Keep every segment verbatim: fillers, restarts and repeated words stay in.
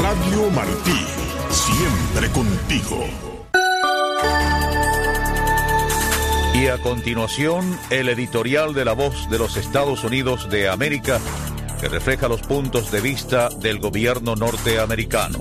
Radio Martí, siempre contigo. Y a continuación, el editorial de La Voz de los Estados Unidos de América, que refleja los puntos de vista del gobierno norteamericano.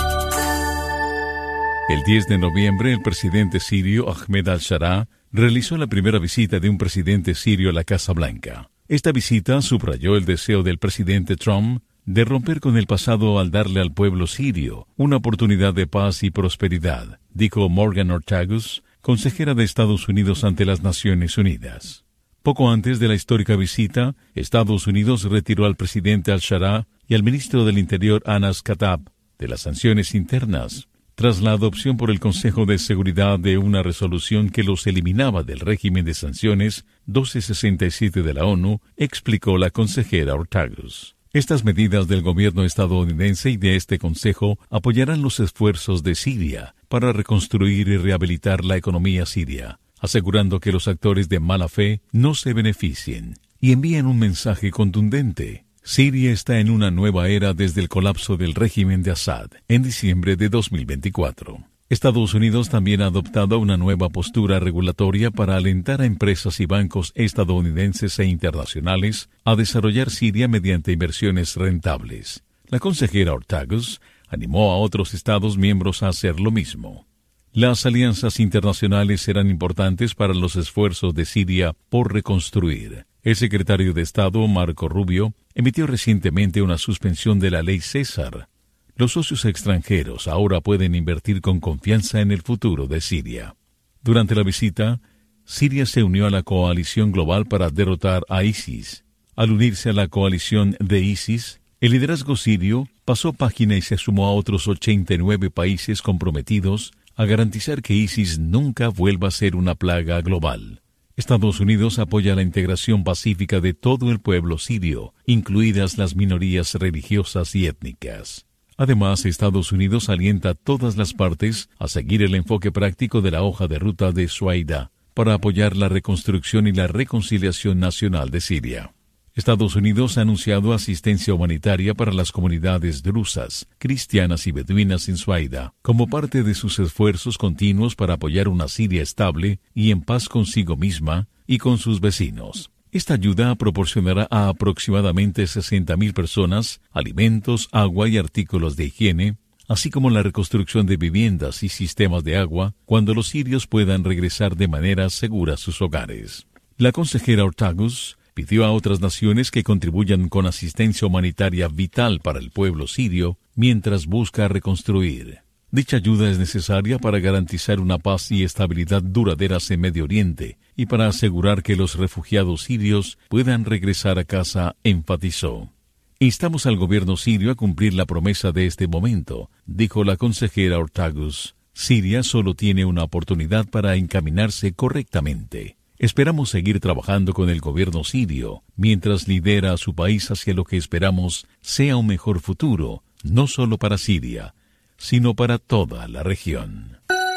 El diez de noviembre, el presidente sirio Ahmed al-Sharaa realizó la primera visita de un presidente sirio a la Casa Blanca. Esta visita subrayó el deseo del presidente Trump de romper con el pasado al darle al pueblo sirio una oportunidad de paz y prosperidad, dijo Morgan Ortagus, consejera de Estados Unidos ante las Naciones Unidas. Poco antes de la histórica visita, Estados Unidos retiró al presidente al-Sharaa y al ministro del Interior Anas Khattab de las sanciones internas, tras la adopción por el Consejo de Seguridad de una resolución que los eliminaba del régimen de sanciones doce sesenta y siete de la ONU, explicó la consejera Ortagus. Estas medidas del gobierno estadounidense y de este Consejo apoyarán los esfuerzos de Siria para reconstruir y rehabilitar la economía siria, asegurando que los actores de mala fe no se beneficien, y envían un mensaje contundente. Siria está en una nueva era desde el colapso del régimen de Assad en diciembre de dos mil veinticuatro. Estados Unidos también ha adoptado una nueva postura regulatoria para alentar a empresas y bancos estadounidenses e internacionales a desarrollar Siria mediante inversiones rentables. La consejera Ortagus animó a otros Estados miembros a hacer lo mismo. Las alianzas internacionales serán importantes para los esfuerzos de Siria por reconstruir. El secretario de Estado, Marco Rubio, emitió recientemente una suspensión de la ley César. Los socios extranjeros ahora pueden invertir con confianza en el futuro de Siria. Durante la visita, Siria se unió a la coalición global para derrotar a ISIS. Al unirse a la coalición de ISIS, el liderazgo sirio pasó página y se sumó a otros ochenta y nueve países comprometidos a garantizar que ISIS nunca vuelva a ser una plaga global. Estados Unidos apoya la integración pacífica de todo el pueblo sirio, incluidas las minorías religiosas y étnicas. Además, Estados Unidos alienta a todas las partes a seguir el enfoque práctico de la hoja de ruta de Suaida para apoyar la reconstrucción y la reconciliación nacional de Siria. Estados Unidos ha anunciado asistencia humanitaria para las comunidades drusas, cristianas y beduinas en Suaida, como parte de sus esfuerzos continuos para apoyar una Siria estable y en paz consigo misma y con sus vecinos. Esta ayuda proporcionará a aproximadamente sesenta mil personas alimentos, agua y artículos de higiene, así como la reconstrucción de viviendas y sistemas de agua cuando los sirios puedan regresar de manera segura a sus hogares. La consejera Ortagus pidió a otras naciones que contribuyan con asistencia humanitaria vital para el pueblo sirio mientras busca reconstruir. Dicha ayuda es necesaria para garantizar una paz y estabilidad duraderas en Medio Oriente y para asegurar que los refugiados sirios puedan regresar a casa, enfatizó. Instamos al gobierno sirio a cumplir la promesa de este momento, dijo la consejera Ortagus. Siria solo tiene una oportunidad para encaminarse correctamente. Esperamos seguir trabajando con el gobierno sirio mientras lidera a su país hacia lo que esperamos sea un mejor futuro, no solo para Siria, sino para toda la región.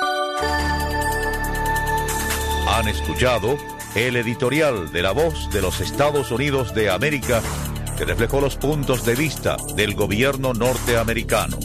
Han escuchado el editorial de La Voz de los Estados Unidos de América, que reflejó los puntos de vista del gobierno norteamericano.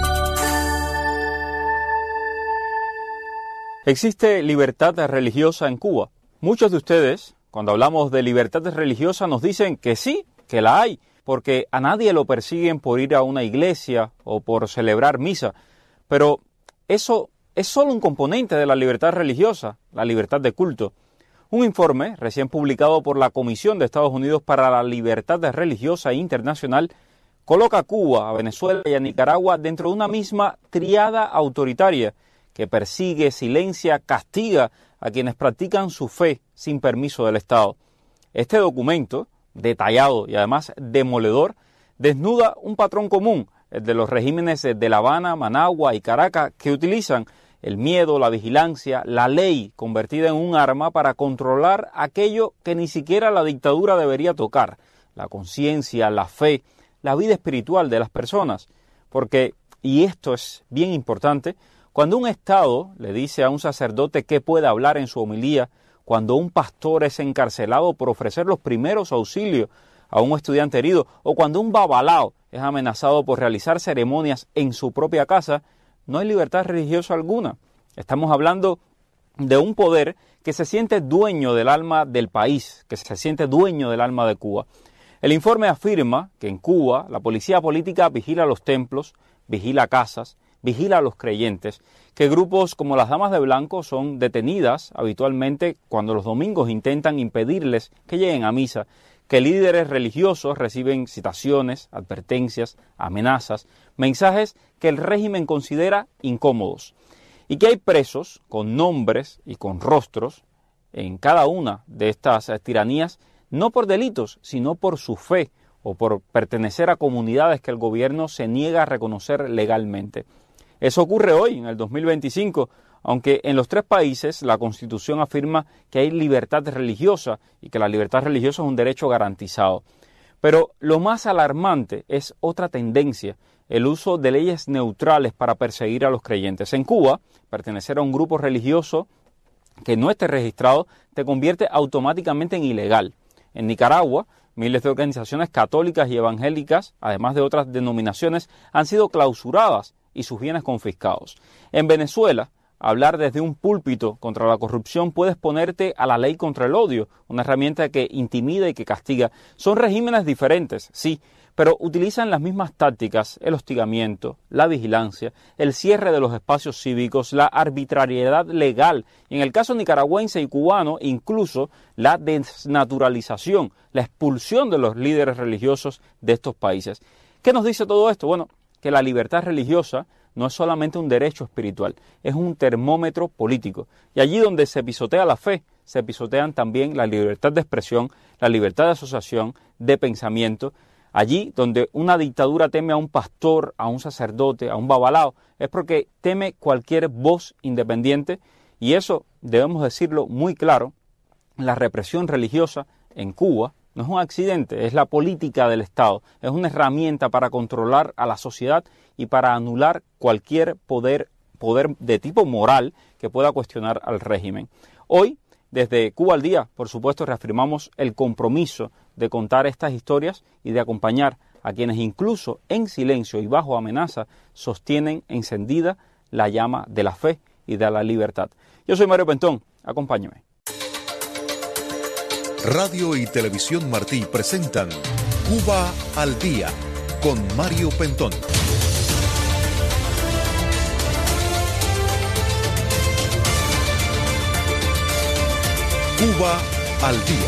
Existe libertad religiosa en Cuba. Muchos de ustedes, cuando hablamos de libertad religiosa, nos dicen que sí, que la hay, porque a nadie lo persiguen por ir a una iglesia o por celebrar misa. Pero eso es solo un componente de la libertad religiosa, la libertad de culto. Un informe recién publicado por la Comisión de Estados Unidos para la Libertad Religiosa Internacional coloca a Cuba, a Venezuela y a Nicaragua dentro de una misma triada autoritaria que persigue, silencia, castiga a quienes practican su fe sin permiso del Estado. Este documento, detallado y además demoledor, desnuda un patrón común, el de los regímenes de La Habana, Managua y Caracas, que utilizan el miedo, la vigilancia, la ley convertida en un arma para controlar aquello que ni siquiera la dictadura debería tocar, la conciencia, la fe, la vida espiritual de las personas. Porque, y esto es bien importante, cuando un Estado le dice a un sacerdote qué puede hablar en su homilía, cuando un pastor es encarcelado por ofrecer los primeros auxilios a un estudiante herido, o cuando un babalao es amenazado por realizar ceremonias en su propia casa, no hay libertad religiosa alguna. Estamos hablando de un poder que se siente dueño del alma del país, que se siente dueño del alma de Cuba. El informe afirma que en Cuba la policía política vigila los templos, vigila casas, vigila a los creyentes, que grupos como las Damas de Blanco son detenidas habitualmente cuando los domingos intentan impedirles que lleguen a misa, que líderes religiosos reciben citaciones, advertencias, amenazas, mensajes que el régimen considera incómodos, y que hay presos con nombres y con rostros en cada una de estas tiranías, no por delitos, sino por su fe o por pertenecer a comunidades que el gobierno se niega a reconocer legalmente. Eso ocurre hoy, en el dos mil veinticinco, aunque en los tres países la Constitución afirma que hay libertad religiosa y que la libertad religiosa es un derecho garantizado. Pero lo más alarmante es otra tendencia, el uso de leyes neutrales para perseguir a los creyentes. En Cuba, pertenecer a un grupo religioso que no esté registrado te convierte automáticamente en ilegal. En Nicaragua, miles de organizaciones católicas y evangélicas, además de otras denominaciones, han sido clausuradas y sus bienes confiscados. En Venezuela, hablar desde un púlpito contra la corrupción puede exponerte a la ley contra el odio, una herramienta que intimida y que castiga. Son regímenes diferentes, sí, pero utilizan las mismas tácticas: el hostigamiento, la vigilancia, el cierre de los espacios cívicos, la arbitrariedad legal y, en el caso nicaragüense y cubano, incluso la desnaturalización, la expulsión de los líderes religiosos de estos países. ¿Qué nos dice todo esto? Bueno, que la libertad religiosa no es solamente un derecho espiritual, es un termómetro político. Y allí donde se pisotea la fe, se pisotean también la libertad de expresión, la libertad de asociación, de pensamiento. Allí donde una dictadura teme a un pastor, a un sacerdote, a un babalao, es porque teme cualquier voz independiente, y eso debemos decirlo muy claro: la represión religiosa en Cuba no es un accidente, es la política del Estado, es una herramienta para controlar a la sociedad y para anular cualquier poder, poder de tipo moral que pueda cuestionar al régimen. Hoy, desde Cuba al Día, por supuesto, reafirmamos el compromiso de contar estas historias y de acompañar a quienes incluso en silencio y bajo amenaza sostienen encendida la llama de la fe y de la libertad. Yo soy Mario Pentón, acompáñeme. Radio y Televisión Martí presentan Cuba al Día con Mario Pentón. Cuba al Día.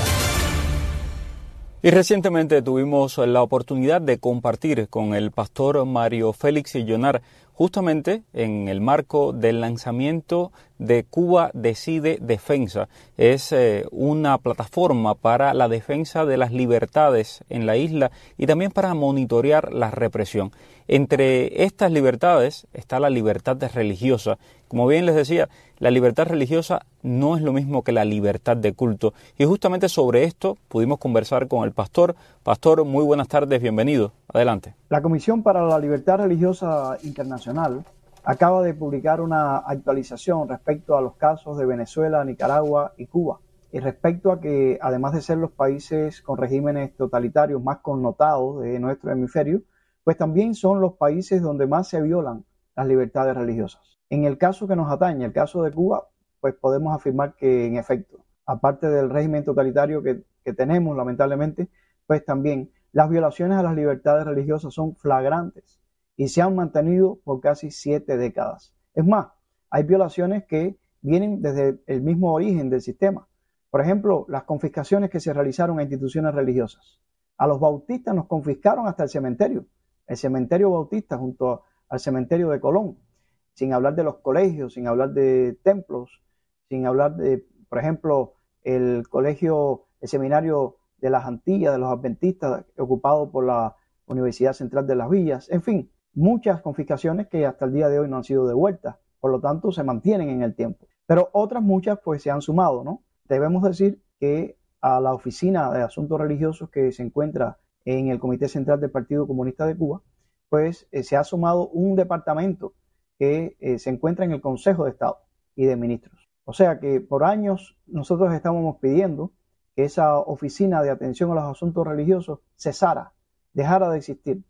Y recientemente tuvimos la oportunidad de compartir con el pastor Mario Félix Illonar, justamente en el marco del lanzamiento de Cuba Decide Defensa. Es eh, una plataforma para la defensa de las libertades en la isla y también para monitorear la represión. Entre estas libertades está la libertad religiosa. Como bien les decía, la libertad religiosa no es lo mismo que la libertad de culto. Y justamente sobre esto pudimos conversar con el pastor. Pastor, muy buenas tardes, bienvenido. Adelante. La Comisión para la Libertad Religiosa Internacional acaba de publicar una actualización respecto a los casos de Venezuela, Nicaragua y Cuba. Y respecto a que, además de ser los países con regímenes totalitarios más connotados de nuestro hemisferio, pues también son los países donde más se violan las libertades religiosas. En el caso que nos atañe, el caso de Cuba, pues podemos afirmar que en efecto, aparte del régimen totalitario que, que tenemos lamentablemente, pues también las violaciones a las libertades religiosas son flagrantes y se han mantenido por casi siete décadas. Es más, hay violaciones que vienen desde el mismo origen del sistema. Por ejemplo, las confiscaciones que se realizaron a instituciones religiosas. A los bautistas nos confiscaron hasta el cementerio, el cementerio bautista junto al cementerio de Colón, sin hablar de los colegios, sin hablar de templos, sin hablar de, por ejemplo, el colegio, el seminario de las Antillas, de los adventistas, ocupado por la Universidad Central de las Villas. En fin, muchas confiscaciones que hasta el día de hoy no han sido devueltas, por lo tanto se mantienen en el tiempo. Pero otras muchas pues se han sumado, ¿no? Debemos decir que a la Oficina de Asuntos Religiosos que se encuentra en el Comité Central del Partido Comunista de Cuba, pues eh, se ha sumado un departamento que eh, se encuentra en el Consejo de Estado y de Ministros. O sea que por años nosotros estábamos pidiendo que esa oficina de atención a los asuntos religiosos cesara, dejara de existir,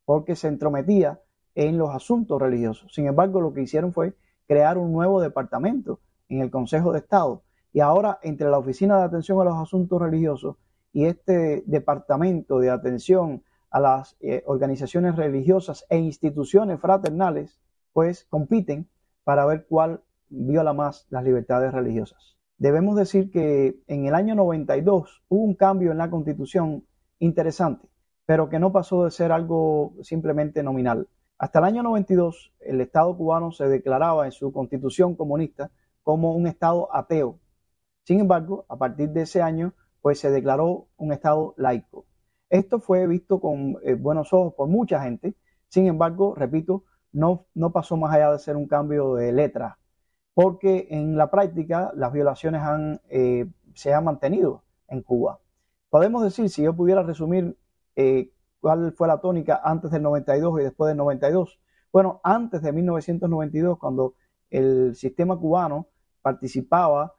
porque se entrometía en los asuntos religiosos. Sin embargo, lo que hicieron fue crear un nuevo departamento en el Consejo de Estado. Y ahora, entre la Oficina de Atención a los Asuntos Religiosos y este departamento de atención a las eh, organizaciones religiosas e instituciones fraternales, pues compiten para ver cuál viola más las libertades religiosas. Debemos decir que en el año noventa y dos hubo un cambio en la Constitución interesante, pero que no pasó de ser algo simplemente nominal. Hasta el año noventa y dos, el Estado cubano se declaraba en su Constitución comunista como un Estado ateo. Sin embargo, a partir de ese año, pues se declaró un Estado laico. Esto fue visto con eh, buenos ojos por mucha gente. Sin embargo, repito, no, no pasó más allá de ser un cambio de letra, porque en la práctica las violaciones han, eh, se han mantenido en Cuba. Podemos decir, si yo pudiera resumir eh, cuál fue la tónica antes del noventa y dos y después del noventa y dos. Bueno, antes de mil novecientos noventa y dos, cuando el sistema cubano participaba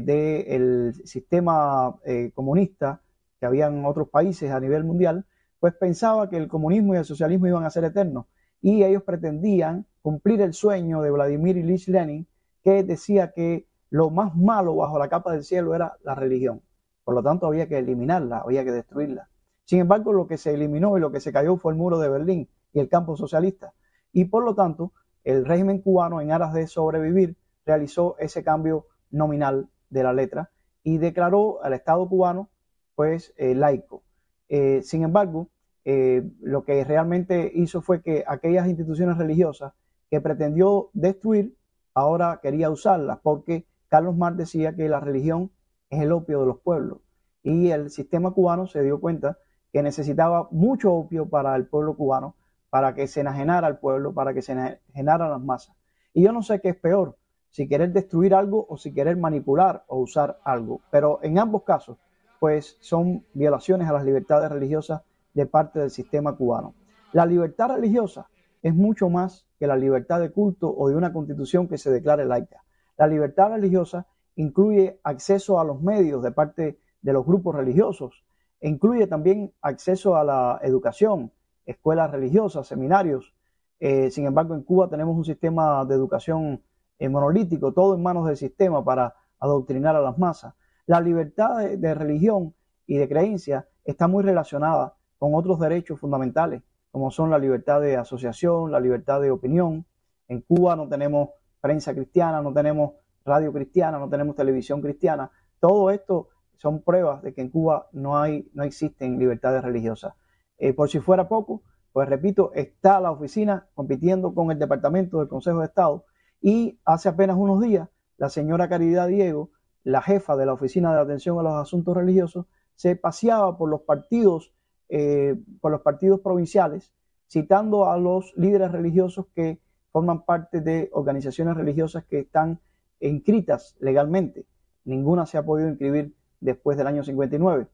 del sistema eh, comunista que había en otros países a nivel mundial, pues pensaba que el comunismo y el socialismo iban a ser eternos, y ellos pretendían cumplir el sueño de Vladimir Ilich Lenin, que decía que lo más malo bajo la capa del cielo era la religión. Por lo tanto, había que eliminarla, había que destruirla. Sin embargo, lo que se eliminó y lo que se cayó fue el muro de Berlín y el campo socialista. Y por lo tanto, el régimen cubano, en aras de sobrevivir, realizó ese cambio nominal de la letra y declaró al Estado cubano pues eh, laico. Eh, sin embargo, eh, lo que realmente hizo fue que aquellas instituciones religiosas que pretendió destruir, ahora quería usarlas, porque Carlos Marx decía que la religión es el opio de los pueblos, y el sistema cubano se dio cuenta que necesitaba mucho opio para el pueblo cubano, para que se enajenara al pueblo, para que se enajenaran las masas. Y yo no sé qué es peor, si querer destruir algo o si querer manipular o usar algo, pero en ambos casos pues son violaciones a las libertades religiosas de parte del sistema cubano. La libertad religiosa es mucho más que la libertad de culto o de una constitución que se declare laica. La libertad religiosa incluye acceso a los medios de parte de los grupos religiosos, e incluye también acceso a la educación, escuelas religiosas, seminarios. Eh, sin embargo, en Cuba tenemos un sistema de educación eh, monolítico, todo en manos del sistema para adoctrinar a las masas. La libertad de, de religión y de creencia está muy relacionada con otros derechos fundamentales, como son la libertad de asociación, la libertad de opinión. En Cuba no tenemos prensa cristiana, no tenemos radio cristiana, no tenemos televisión cristiana. Todo esto son pruebas de que en Cuba no hay, no existen libertades religiosas. Eh, por si fuera poco, pues repito, está la oficina compitiendo con el departamento del Consejo de Estado, y hace apenas unos días la señora Caridad Diego, la jefa de la Oficina de Atención a los Asuntos Religiosos, se paseaba por los partidos, eh, por los partidos provinciales, citando a los líderes religiosos que forman parte de organizaciones religiosas que están inscritas legalmente. Ninguna se ha podido inscribir después del año cincuenta y nueve.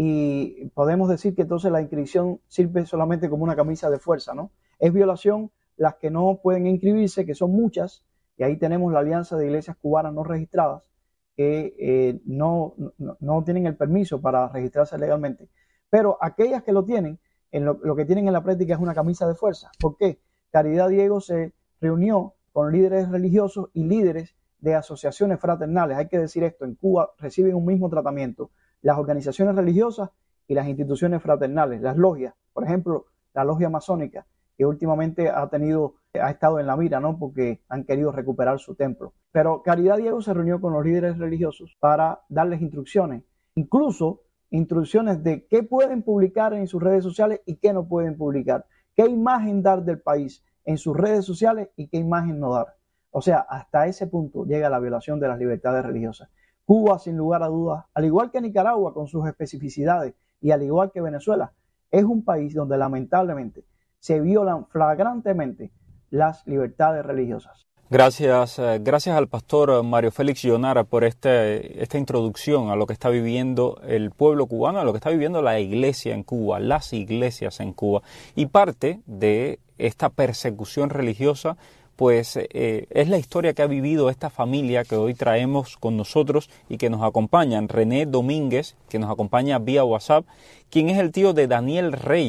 Y podemos decir que entonces la inscripción sirve solamente como una camisa de fuerza, ¿no? Es violación las que no pueden inscribirse, que son muchas, y ahí tenemos la Alianza de Iglesias Cubanas No Registradas, que eh, no, no, no tienen el permiso para registrarse legalmente. Pero aquellas que lo tienen, en lo, lo que tienen en la práctica es una camisa de fuerza. ¿Por qué? Caridad Diego se reunió con líderes religiosos y líderes de asociaciones fraternales. Hay que decir esto, en Cuba reciben un mismo tratamiento las organizaciones religiosas y las instituciones fraternales, las logias, por ejemplo, la logia masónica, que últimamente ha tenido, ha estado en la mira, ¿no? Porque han querido recuperar su templo. Pero Caridad Diego se reunió con los líderes religiosos para darles instrucciones, incluso instrucciones de qué pueden publicar en sus redes sociales y qué no pueden publicar, qué imagen dar del país en sus redes sociales y qué imagen no dar. O sea, hasta ese punto llega la violación de las libertades religiosas. Cuba, sin lugar a dudas, al igual que Nicaragua con sus especificidades y al igual que Venezuela, es un país donde lamentablemente se violan flagrantemente las libertades religiosas. Gracias, gracias al pastor Mario Félix Jonara por este, esta introducción a lo que está viviendo el pueblo cubano, a lo que está viviendo la iglesia en Cuba, las iglesias en Cuba. Y parte de esta persecución religiosa pues eh, es la historia que ha vivido esta familia que hoy traemos con nosotros y que nos acompañan. René Domínguez, que nos acompaña vía WhatsApp, quien es el tío de Daniel Reyes,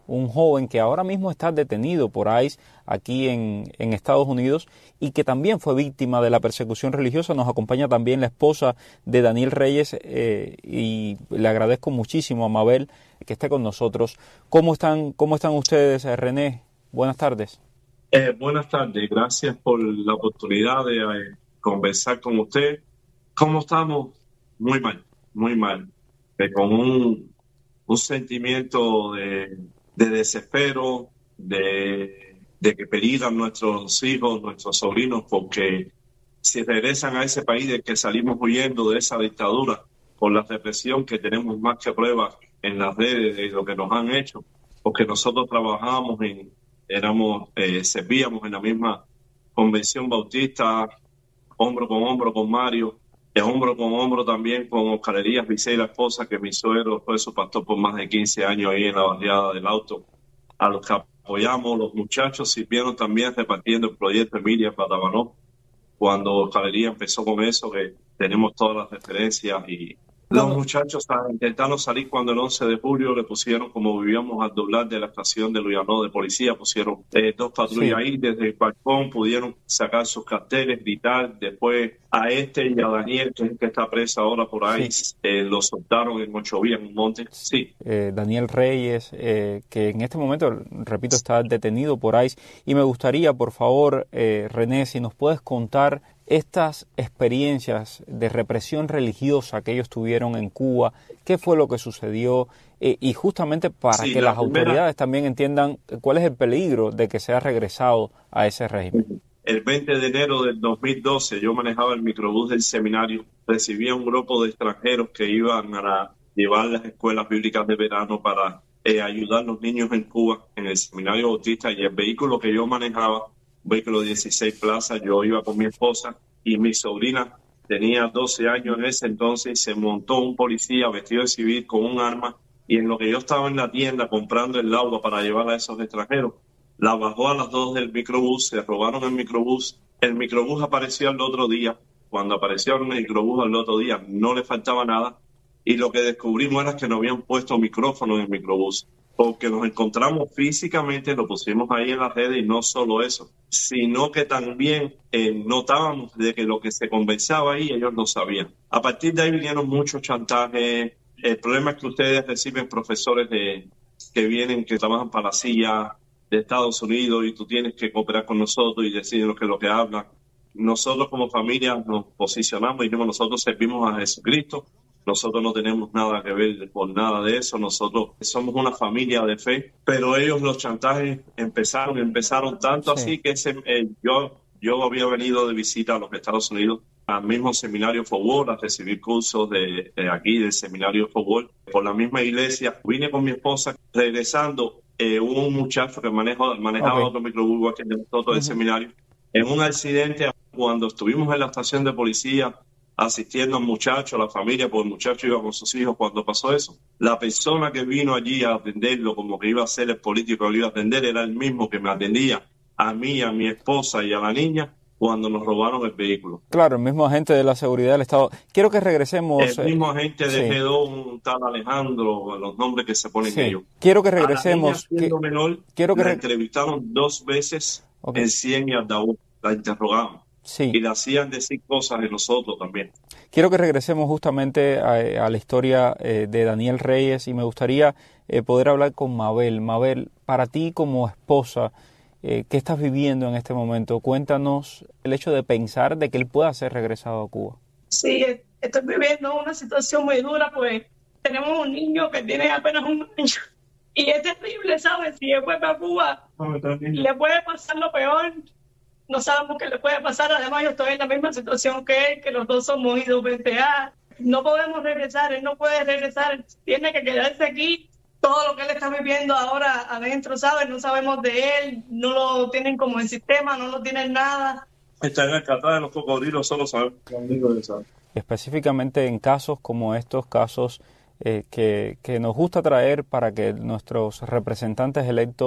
un joven que ahora mismo está detenido por ICE aquí en, en Estados Unidos y que también fue víctima de la persecución religiosa. Nos acompaña también la esposa de Daniel Reyes eh, y le agradezco muchísimo a Mabel que esté con nosotros. ¿Cómo están, cómo están ustedes, René? Buenas tardes. Eh, buenas tardes, gracias por la oportunidad de eh, conversar con usted. ¿Cómo estamos? Muy mal, muy mal. Eh, con un, un sentimiento de, de desespero, de, de que peligran nuestros hijos, nuestros sobrinos, porque si regresan a ese país del que salimos huyendo, de esa dictadura, por la represión que tenemos más que pruebas en las redes de lo que nos han hecho, porque nosotros trabajamos en, éramos, eh, servíamos en la misma convención bautista, hombro con hombro con Mario, de hombro con hombro también con Oscar Elías Vicey, la esposa, que mi suegro fue su pastor por más de quince años ahí en la barriada del Auto, a los que apoyamos. Los muchachos sirvieron también repartiendo el proyecto Emilia Patabanó, cuando Oscar Elías empezó con eso, que tenemos todas las referencias. Y los muchachos intentaron salir cuando el once de julio le pusieron, como vivíamos al doblar de la estación de Luyanó de policía, pusieron eh, dos patrullas sí. ahí desde el balcón, pudieron sacar sus carteles, gritar. Después a este y a Daniel, que es el que está preso ahora por ahí, sí. eh, lo soltaron en Ochovía, en un monte. Sí. Eh, Daniel Reyes, eh, que en este momento, repito, está detenido por ICE. Y me gustaría, por favor, eh, René, si nos puedes contar estas experiencias de represión religiosa que ellos tuvieron en Cuba, qué fue lo que sucedió, eh, y justamente para sí, que las primera... autoridades también entiendan cuál es el peligro de que sea regresado a ese régimen. El veinte de enero del dos mil doce yo manejaba el microbús del seminario, recibía un grupo de extranjeros que iban a llevar las escuelas bíblicas de verano para eh, ayudar a los niños en Cuba, en el seminario bautista, y el vehículo que yo manejaba, vehículo de dieciséis plazas, yo iba con mi esposa y mi sobrina tenía doce años en ese entonces, y se montó un policía vestido de civil con un arma, y en lo que yo estaba en la tienda comprando el agua para llevar a esos extranjeros, la bajó a las dos del microbús, se robaron el microbús. El microbús apareció el otro día. Cuando apareció el microbús el otro día no le faltaba nada, y lo que descubrimos era que no habían puesto micrófono en el microbús, porque nos encontramos físicamente, lo pusimos ahí en las redes, y no solo eso, sino que también eh, notábamos de que lo que se conversaba ahí ellos no sabían. A partir de ahí vinieron muchos chantajes. El problema es que ustedes reciben profesores de, que vienen, que trabajan para la C I A de Estados Unidos, y tú tienes que cooperar con nosotros y decirnos que es lo que hablan. Nosotros como familia nos posicionamos y dijimos, nosotros servimos a Jesucristo, nosotros no tenemos nada que ver con nada de eso, nosotros somos una familia de fe. Pero ellos, los chantajes empezaron, empezaron tanto sí. así que ese, eh, yo, yo había venido de visita a los Estados Unidos, al mismo seminario Forward, a recibir cursos de, de aquí, del seminario Forward, por la misma iglesia. Vine con mi esposa, regresando, eh, hubo un muchacho que manejó, manejaba okay. otro microbús aquí de nosotros uh-huh. del seminario, en un accidente cuando estuvimos en la estación de policía, asistiendo al muchacho, a la familia, porque el muchacho iba con sus hijos cuando pasó eso. La persona que vino allí a atenderlo, como que iba a ser el político que lo iba a atender, era el mismo que me atendía a mí, a mi esposa y a la niña cuando nos robaron el vehículo. Claro, el mismo agente de la seguridad del Estado. Quiero que regresemos... El mismo agente de sí. G dos, un tal Alejandro, los nombres que se ponen sí. ellos. Quiero que regresemos... A la niña, siendo que... menor, quiero que la re... entrevistaron dos veces okay. en Cien y Aldaú. La interrogamos. Sí. Y le hacían decir cosas de nosotros también. Quiero que regresemos justamente a, a la historia eh, de Daniel Reyes, y me gustaría eh, poder hablar con Mabel. Mabel, para ti como esposa, eh, ¿qué estás viviendo en este momento? Cuéntanos el hecho de pensar de que él pueda ser regresado a Cuba. Sí, estoy viviendo una situación muy dura, pues tenemos un niño que tiene apenas un año y es terrible, ¿sabes? Si él vuelve a Cuba, le puede pasar lo peor. No sabemos qué le puede pasar. Además, yo estoy en la misma situación que él, que los dos somos I W T A. No podemos regresar, él no puede regresar, tiene que quedarse aquí. Todo lo que él está viviendo ahora adentro, ¿sabes? No sabemos de él, no lo tienen como en sistema, no lo tienen nada. Está en el catar de los cocodrilos, solo sabemos. Específicamente en casos como estos, casos eh, que, que nos gusta traer para que nuestros representantes electos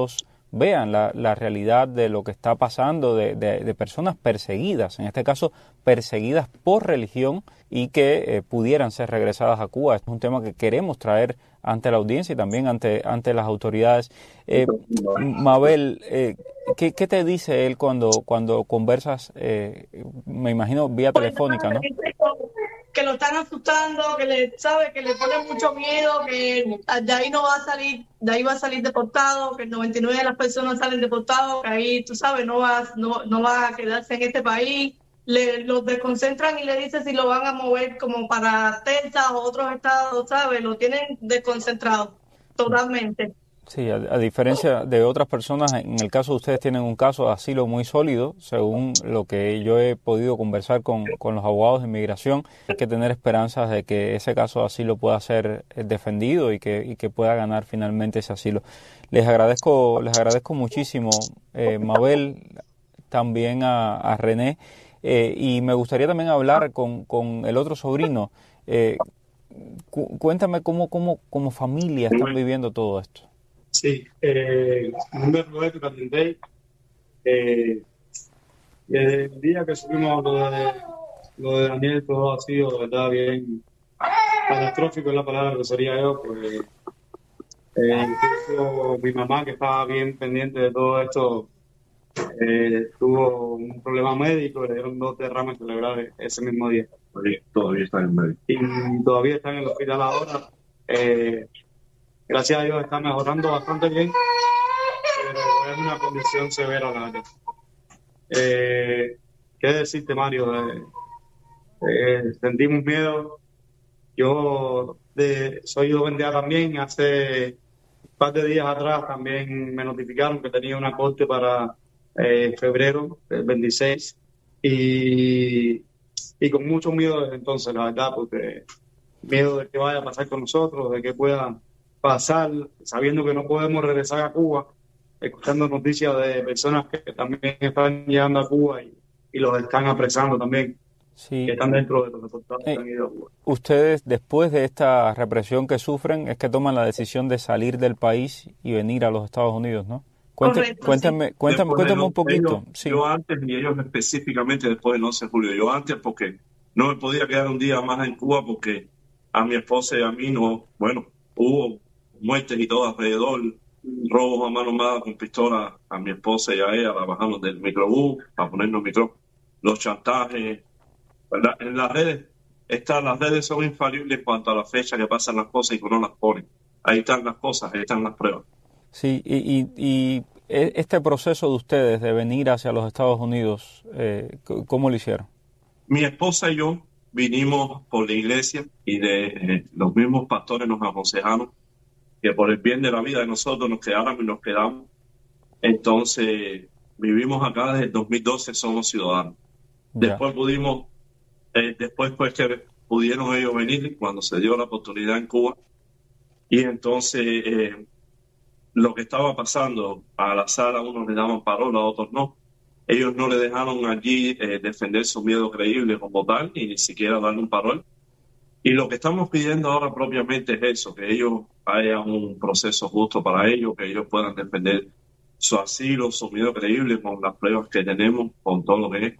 vean la, la realidad de lo que está pasando, de, de, de personas perseguidas, en este caso perseguidas por religión y que eh, pudieran ser regresadas a Cuba. Este es un tema que queremos traer ante la audiencia y también ante, ante las autoridades. Eh, Mabel, eh, ¿qué, ¿qué te dice él cuando, cuando conversas, eh, me imagino, vía telefónica, ¿no? Que lo están asustando, que le sabe que le ponen mucho miedo, que de ahí no va a salir, de ahí va a salir deportado, que el noventa y nueve de las personas salen deportados, que ahí, tú sabes, no va, no, no va a quedarse en este país. Le, los desconcentran y le dicen si lo van a mover como para Texas o otros estados, ¿sabes? Lo tienen desconcentrado totalmente. Sí, a, a diferencia de otras personas, en el caso de ustedes tienen un caso de asilo muy sólido, según lo que yo he podido conversar con, con los abogados de inmigración. Hay que tener esperanzas de que ese caso de asilo pueda ser defendido y que, y que pueda ganar finalmente ese asilo. Les agradezco, les agradezco muchísimo, eh, Mabel, también a, a René, eh, y me gustaría también hablar con, con el otro sobrino. Eh, cu cuéntame cómo, cómo, como familia están viviendo todo esto. Sí, eh, mi nombre es Roberto Candindey. Eh, desde el día que subimos lo de, lo de Daniel, todo ha sido, de verdad, bien catastrófico, es la palabra que sería yo, pues eh, incluso mi mamá, que estaba bien pendiente de todo esto, eh, tuvo un problema médico, le dieron dos derrames cerebrales ese mismo día. Todavía está en el médico. Y todavía está en el hospital ahora. Eh, Gracias a Dios está mejorando bastante bien, pero es una condición severa, la verdad. Eh, ¿Qué decirte, Mario? Eh, eh, sentimos miedo. Yo de, soy joven de edad también. Hace un par de días atrás también me notificaron que tenía una corte para eh, febrero del veintiséis y, y con mucho miedo desde entonces, la verdad, porque miedo de que vaya a pasar con nosotros, de que pueda pasar, sabiendo que no podemos regresar a Cuba, escuchando noticias de personas que también están llegando a Cuba y, y los están apresando también, sí, que están dentro de los deportados eh, que han ido a Cuba. Ustedes, después de esta represión que sufren, es que toman la decisión de salir del país y venir a los Estados Unidos, ¿no? Cuente, Correcto, cuéntame, sí. cuéntame, cuéntame un poquito. Ellos, sí. Yo antes, y ellos específicamente después del once de julio, yo antes porque no me podía quedar un día más en Cuba porque a mi esposa y a mí no, bueno, hubo muertes y todo alrededor, robos a mano armada con pistola a mi esposa y a ella, la bajamos del microbús para ponernos micro, los chantajes, ¿verdad? En las redes, estas, las redes son infalibles cuanto a la fecha que pasan las cosas y que no las ponen. Ahí están las cosas, ahí están las pruebas. Sí, y, y, y este proceso de ustedes de venir hacia los Estados Unidos, eh, ¿cómo lo hicieron? Mi esposa y yo vinimos por la iglesia y de eh, los mismos pastores nos aconsejaron que por el bien de la vida de nosotros nos quedáramos y nos quedamos. Entonces, vivimos acá desde el dos mil doce, somos ciudadanos. Ya. Después pudimos, eh, después pues que pudieron ellos venir cuando se dio la oportunidad en Cuba. Y entonces, eh, lo que estaba pasando, a la sala unos le daban parola, a otros no. Ellos no le dejaron allí eh, defender su miedo creíble como tal, y ni siquiera darle un parol. Y lo que estamos pidiendo ahora propiamente es eso, que ellos haya un proceso justo para ellos, que ellos puedan defender su asilo, su miedo creíble con las pruebas que tenemos, con todo lo que es.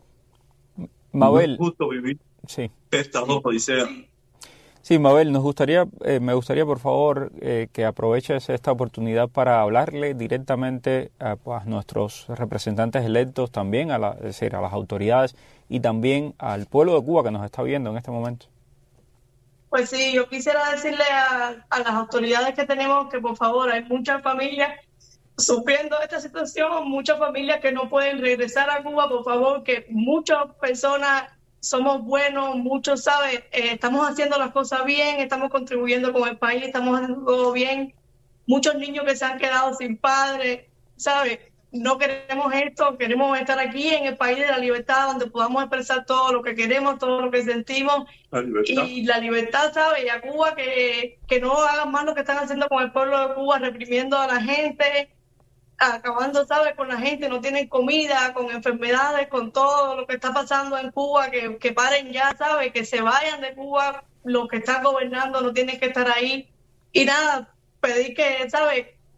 Mabel, no es justo vivir sí. estas dos odiseas. Sí, Mabel, nos gustaría, eh, me gustaría por favor eh, que aproveches esta oportunidad para hablarle directamente a, a nuestros representantes electos, también a, la, es decir, a las autoridades y también al pueblo de Cuba que nos está viendo en este momento. Pues sí, yo quisiera decirle a, a las autoridades que tenemos que por favor, hay muchas familias sufriendo esta situación, muchas familias que no pueden regresar a Cuba, por favor, que muchas personas somos buenos, muchos, ¿sabes? Eh, estamos haciendo las cosas bien, estamos contribuyendo con el país, estamos haciendo todo bien. Muchos niños que se han quedado sin padres, ¿sabes? No queremos esto, queremos estar aquí en el país de la libertad, donde podamos expresar todo lo que queremos, todo lo que sentimos. La y la libertad, ¿sabes? Y a Cuba que, que no hagan más lo que están haciendo con el pueblo de Cuba, reprimiendo a la gente, acabando, ¿sabes? Con la gente, no tienen comida, con enfermedades, con todo lo que está pasando en Cuba, que, que paren ya, ¿sabes? Que se vayan de Cuba, los que están gobernando no tienen que estar ahí. Y nada, pedir que, ¿sabes?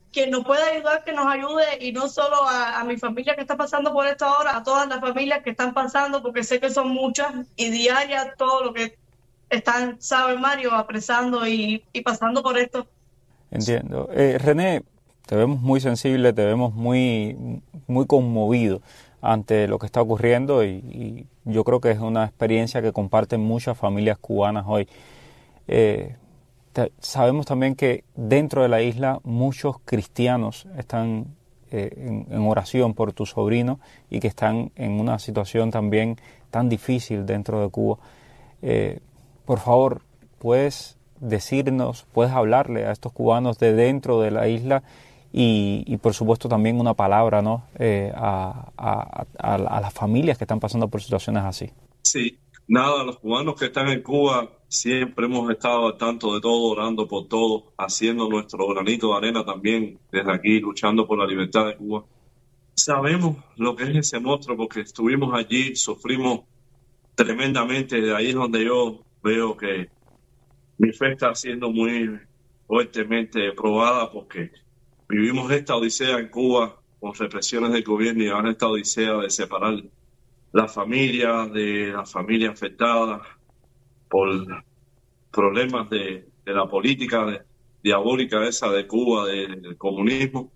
quien nos pueda ayudar, que nos ayude, y no solo a, a mi familia que está pasando por esto ahora, a todas las familias que están pasando, porque sé que son muchas y diarias todo lo que están, sabe Mario, apresando y, y pasando por esto. Entiendo. Eh, René, te vemos muy sensible, te vemos muy, muy conmovido ante lo que está ocurriendo y, y yo creo que es una experiencia que comparten muchas familias cubanas hoy. Eh, te, sabemos también que dentro de la isla muchos cristianos están eh, en, en oración por tu sobrino y que están en una situación también tan difícil dentro de Cuba. Eh, por favor, ¿puedes decirnos, puedes hablarle a estos cubanos de dentro de la isla y, y por supuesto también una palabra, ¿no? eh, a, a, a, a las familias que están pasando por situaciones así? Sí, nada, los cubanos que están en Cuba siempre hemos estado al tanto de todo, orando por todo, haciendo nuestro granito de arena también desde aquí, luchando por la libertad de Cuba. Sabemos lo que es ese monstruo porque estuvimos allí, sufrimos tremendamente. De ahí es donde yo veo que mi fe está siendo muy fuertemente probada porque vivimos esta odisea en Cuba con represiones del gobierno y ahora esta odisea de separar la familia de la familia afectada por problemas de, de la política de, diabólica esa de Cuba, de, del comunismo.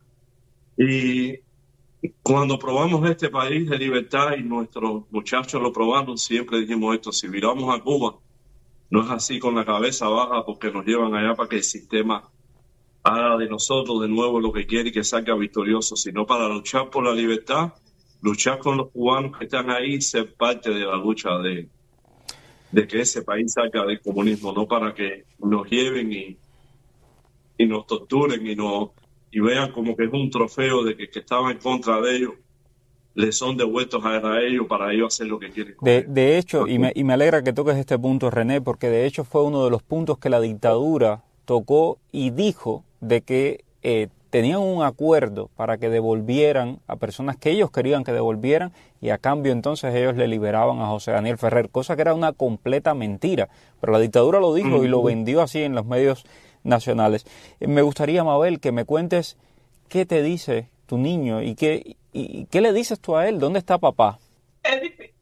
Y cuando probamos este país de libertad y nuestros muchachos lo probaron, siempre dijimos esto: si viramos a Cuba, no es así con la cabeza baja porque nos llevan allá para que el sistema haga de nosotros de nuevo lo que quiere y que salga victorioso, sino para luchar por la libertad, luchar con los cubanos que están ahí, ser parte de la lucha de, de que ese país salga del comunismo, no para que nos lleven y, y nos torturen y, nos, y vean como que es un trofeo de que, que estaba en contra de ellos, les son devueltos a ellos para ellos hacer lo que quieren. De, de hecho, y me, y me alegra que toques este punto, René, porque de hecho fue uno de los puntos que la dictadura tocó y dijo de que eh, tenían un acuerdo para que devolvieran a personas que ellos querían que devolvieran y a cambio entonces ellos le liberaban a José Daniel Ferrer, cosa que era una completa mentira, pero la dictadura lo dijo mm-hmm. y lo vendió así en los medios nacionales. Eh, me gustaría, Mabel, que me cuentes qué te dice tu niño y qué, y, y qué le dices tú a él, ¿dónde está papá? Es difícil.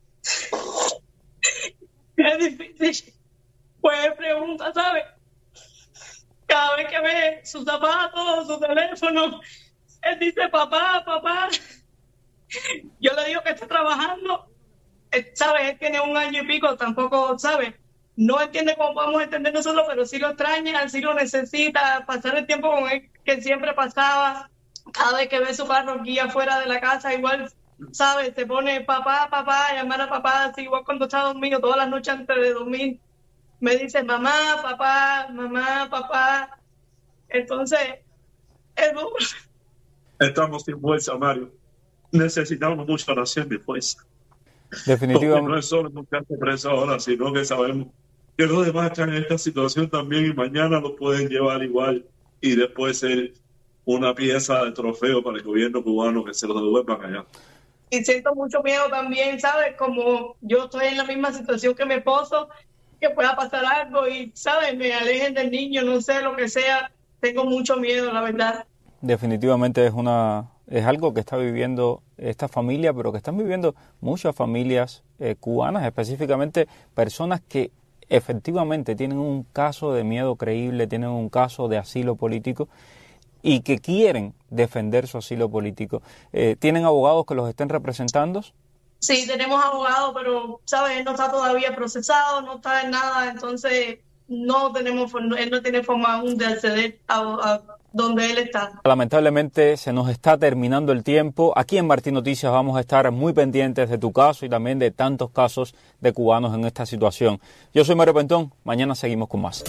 Es difícil. Pues pregunta, ¿sabes? Cada vez que ve sus zapatos, su teléfono, él dice papá, papá. Yo le digo que está trabajando, ¿sabes? Él tiene un año y pico, tampoco, ¿sabes? No entiende cómo podemos entender nosotros, pero sí lo extraña, sí lo necesita, pasar el tiempo con él que siempre pasaba. Cada vez que ve su carro guía fuera de la casa, igual, ¿sabes? Se pone papá, papá, llamar a papá, así igual cuando está dormido, todas las noches antes de dormir. Me dice mamá, papá, mamá, papá. Entonces, es duro. Estamos sin fuerza, Mario. Necesitamos mucha oración de fuerza. Definitivamente. Porque no es solo buscarse preso ahora, sino que sabemos que los demás están en esta situación también y mañana lo pueden llevar igual y después ser una pieza de trofeo para el gobierno cubano que se los devuelvan allá. Y siento mucho miedo también, ¿sabes? Como yo estoy en la misma situación que mi esposo, que pueda pasar algo y, ¿sabes? Me alejen del niño, no sé, lo que sea. Tengo mucho miedo, la verdad. Definitivamente es una es algo que está viviendo esta familia, pero que están viviendo muchas familias eh, cubanas, específicamente personas que efectivamente tienen un caso de miedo creíble, tienen un caso de asilo político y que quieren defender su asilo político. Eh, ¿Tienen abogados que los estén representando? Sí, tenemos abogados, pero, ¿sabes? Él no está todavía procesado, no está en nada, entonces no tenemos, él no tiene forma aún de acceder a, a donde él está. Lamentablemente se nos está terminando el tiempo. Aquí en Martín Noticias vamos a estar muy pendientes de tu caso y también de tantos casos de cubanos en esta situación. Yo soy Mario Pentón, mañana seguimos con más.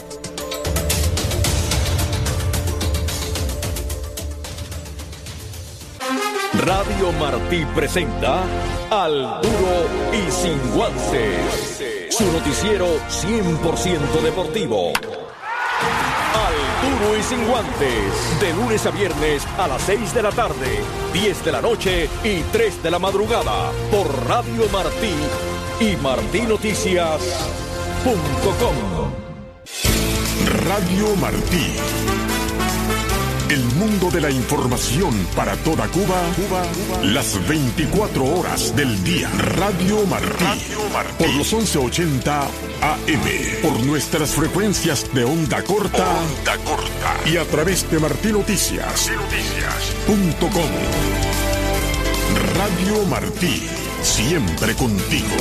Radio Martí presenta Al Duro y Sin Guantes, su noticiero cien por ciento deportivo. Al Duro y Sin Guantes, de lunes a viernes a las seis de la tarde, diez de la noche y tres de la madrugada, por Radio Martí y martí noticias punto com. Radio Martí. El mundo de la información para toda Cuba, Cuba, Cuba. Las veinticuatro horas del día. Radio Martí. Radio Martí. Por los once ochenta A M. Por nuestras frecuencias de onda corta. Onda corta. Y a través de Martí Noticias. Noticias. Punto com. Radio Martí. Siempre contigo.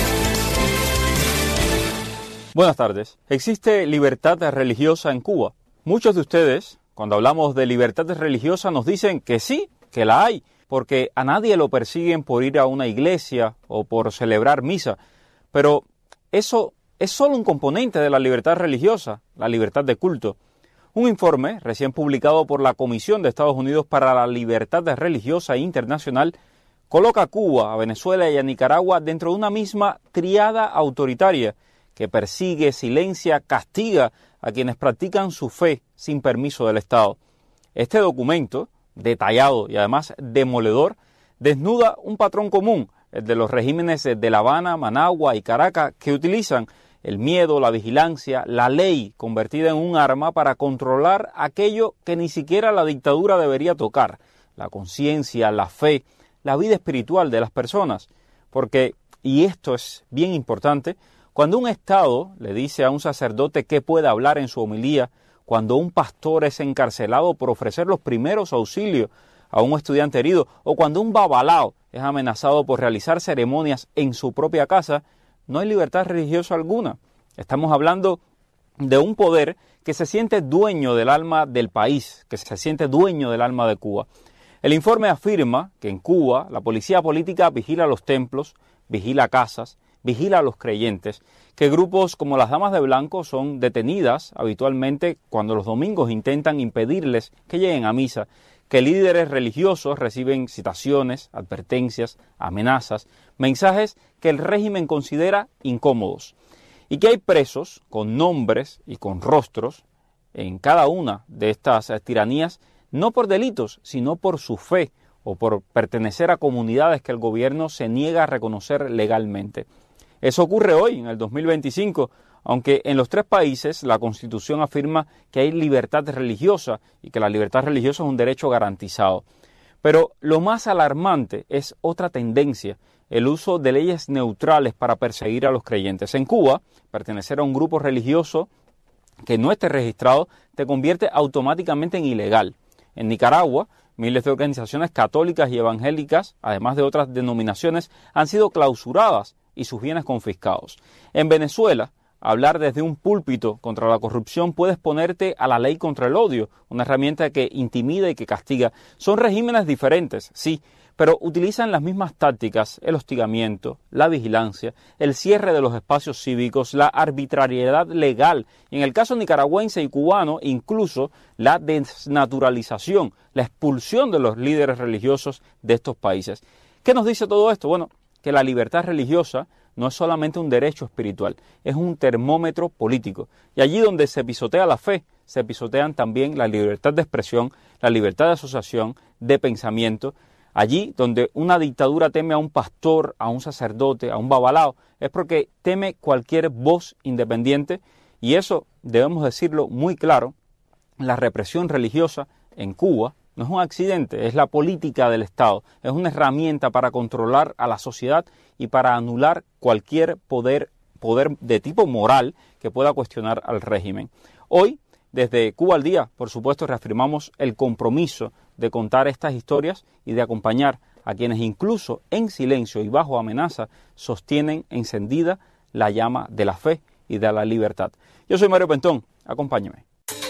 Buenas tardes. ¿Existe libertad religiosa en Cuba? Muchos de ustedes, cuando hablamos de libertad religiosa, nos dicen que sí, que la hay, porque a nadie lo persiguen por ir a una iglesia o por celebrar misa. Pero eso es solo un componente de la libertad religiosa, la libertad de culto. Un informe recién publicado por la Comisión de Estados Unidos para la Libertad Religiosa Internacional coloca a Cuba, a Venezuela y a Nicaragua dentro de una misma triada autoritaria que persigue, silencia, castiga a quienes practican su fe sin permiso del Estado. Este documento, detallado y además demoledor, desnuda un patrón común, el de los regímenes de La Habana, Managua y Caracas, que utilizan el miedo, la vigilancia, la ley convertida en un arma para controlar aquello que ni siquiera la dictadura debería tocar, la conciencia, la fe, la vida espiritual de las personas. Porque, y esto es bien importante, cuando un Estado le dice a un sacerdote qué puede hablar en su homilía, cuando un pastor es encarcelado por ofrecer los primeros auxilios a un estudiante herido, o cuando un babalao es amenazado por realizar ceremonias en su propia casa, no hay libertad religiosa alguna. Estamos hablando de un poder que se siente dueño del alma del país, que se siente dueño del alma de Cuba. El informe afirma que en Cuba la policía política vigila los templos, vigila casas, vigila a los creyentes, que grupos como las Damas de Blanco son detenidas habitualmente cuando los domingos intentan impedirles que lleguen a misa, que líderes religiosos reciben citaciones, advertencias, amenazas, mensajes que el régimen considera incómodos, y que hay presos con nombres y con rostros en cada una de estas tiranías, no por delitos, sino por su fe o por pertenecer a comunidades que el gobierno se niega a reconocer legalmente. Eso ocurre hoy, en el dos mil veinticinco, aunque en los tres países la Constitución afirma que hay libertad religiosa y que la libertad religiosa es un derecho garantizado. Pero lo más alarmante es otra tendencia, el uso de leyes neutrales para perseguir a los creyentes. En Cuba, pertenecer a un grupo religioso que no esté registrado te convierte automáticamente en ilegal. En Nicaragua, miles de organizaciones católicas y evangélicas, además de otras denominaciones, han sido clausuradas y sus bienes confiscados. En Venezuela, hablar desde un púlpito contra la corrupción puede exponerte a la ley contra el odio, una herramienta que intimida y que castiga. Son regímenes diferentes, sí, pero utilizan las mismas tácticas: el hostigamiento, la vigilancia, el cierre de los espacios cívicos, la arbitrariedad legal, y en el caso nicaragüense y cubano, incluso la desnaturalización, la expulsión de los líderes religiosos de estos países. ¿Qué nos dice todo esto? Bueno, que la libertad religiosa no es solamente un derecho espiritual, es un termómetro político. Y allí donde se pisotea la fe, se pisotean también la libertad de expresión, la libertad de asociación, de pensamiento. Allí donde una dictadura teme a un pastor, a un sacerdote, a un babalao, es porque teme cualquier voz independiente, y eso debemos decirlo muy claro: la represión religiosa en Cuba no es un accidente, es la política del Estado, es una herramienta para controlar a la sociedad y para anular cualquier poder, poder de tipo moral que pueda cuestionar al régimen. Hoy, desde Cuba al Día, por supuesto, reafirmamos el compromiso de contar estas historias y de acompañar a quienes incluso en silencio y bajo amenaza sostienen encendida la llama de la fe y de la libertad. Yo soy Mario Pentón, acompáñeme.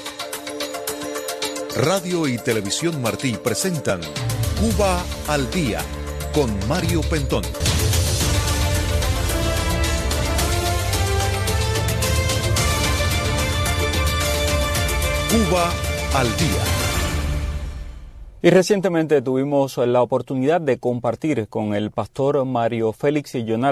Radio y Televisión Martí presentan Cuba al Día con Mario Pentón. Cuba al Día. Y recientemente tuvimos la oportunidad de compartir con el pastor Mario Félix Illonar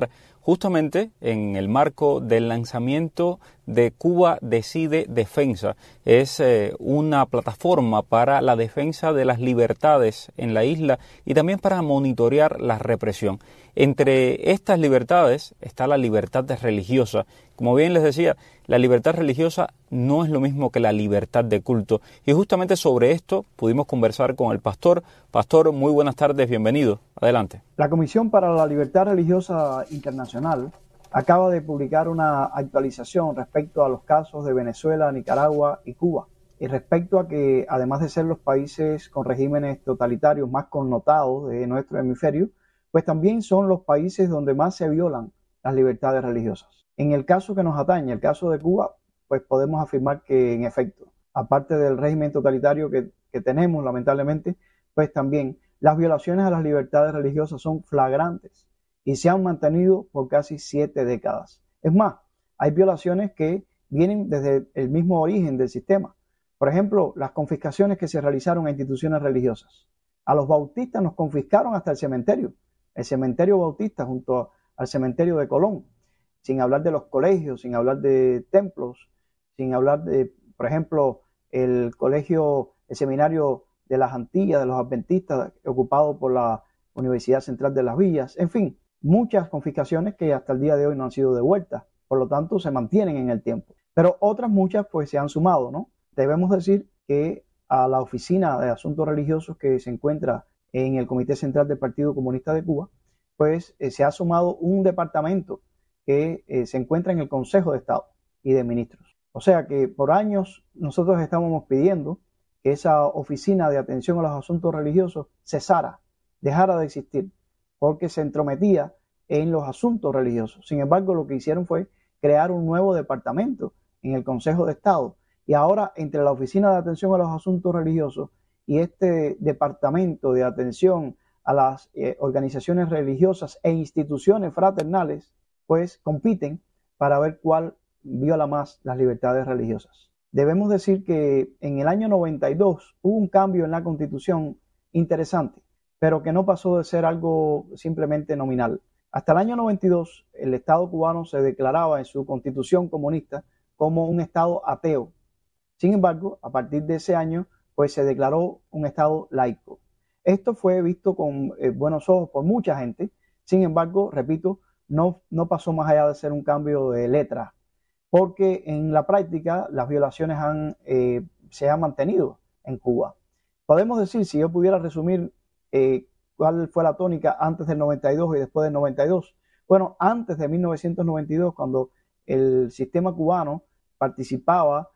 justamente en el marco del lanzamiento de Cuba Decide Defensa. Es eh, una plataforma para la defensa de las libertades en la isla y también para monitorear la represión. Entre estas libertades está la libertad religiosa. Como bien les decía, la libertad religiosa no es lo mismo que la libertad de culto. Y justamente sobre esto pudimos conversar con el pastor. Pastor, muy buenas tardes, bienvenido. Adelante. La Comisión para la Libertad Religiosa Internacional acaba de publicar una actualización respecto a los casos de Venezuela, Nicaragua y Cuba. Y respecto a que, además de ser los países con regímenes totalitarios más connotados de nuestro hemisferio, pues también son los países donde más se violan las libertades religiosas. En el caso que nos atañe, el caso de Cuba, pues podemos afirmar que en efecto, aparte del régimen totalitario que, que tenemos lamentablemente, pues también las violaciones a las libertades religiosas son flagrantes y se han mantenido por casi siete décadas. Es más, hay violaciones que vienen desde el mismo origen del sistema. Por ejemplo, las confiscaciones que se realizaron a instituciones religiosas. A los bautistas nos confiscaron hasta el cementerio, el cementerio bautista junto al cementerio de Colón, sin hablar de los colegios, sin hablar de templos, sin hablar de, por ejemplo, el colegio, el seminario de las Antillas, de los adventistas, ocupado por la Universidad Central de las Villas, en fin, muchas confiscaciones que hasta el día de hoy no han sido devueltas, por lo tanto se mantienen en el tiempo. Pero otras muchas pues se han sumado, ¿no? Debemos decir que a la Oficina de Asuntos Religiosos que se encuentra en el Comité Central del Partido Comunista de Cuba, pues eh, se ha sumado un departamento que eh, se encuentra en el Consejo de Estado y de Ministros. O sea que por años nosotros estábamos pidiendo que esa Oficina de Atención a los Asuntos Religiosos cesara, dejara de existir, porque se entrometía en los asuntos religiosos. Sin embargo, lo que hicieron fue crear un nuevo departamento en el Consejo de Estado. Y ahora, entre la Oficina de Atención a los Asuntos Religiosos y este Departamento de Atención a las eh, organizaciones religiosas e instituciones fraternales, pues compiten para ver cuál viola más las libertades religiosas. Debemos decir que en el año noventa y dos hubo un cambio en la Constitución interesante, pero que no pasó de ser algo simplemente nominal. Hasta el año noventa y dos, el Estado cubano se declaraba en su Constitución comunista como un Estado ateo. Sin embargo, a partir de ese año, pues se declaró un Estado laico. Esto fue visto con eh, buenos ojos por mucha gente. Sin embargo, repito, no, no pasó más allá de ser un cambio de letra, porque en la práctica las violaciones han, eh, se han mantenido en Cuba. Podemos decir, si yo pudiera resumir eh, cuál fue la tónica antes del noventa y dos y después del noventa y dos. Bueno, antes de mil novecientos noventa y dos, cuando el sistema cubano participaba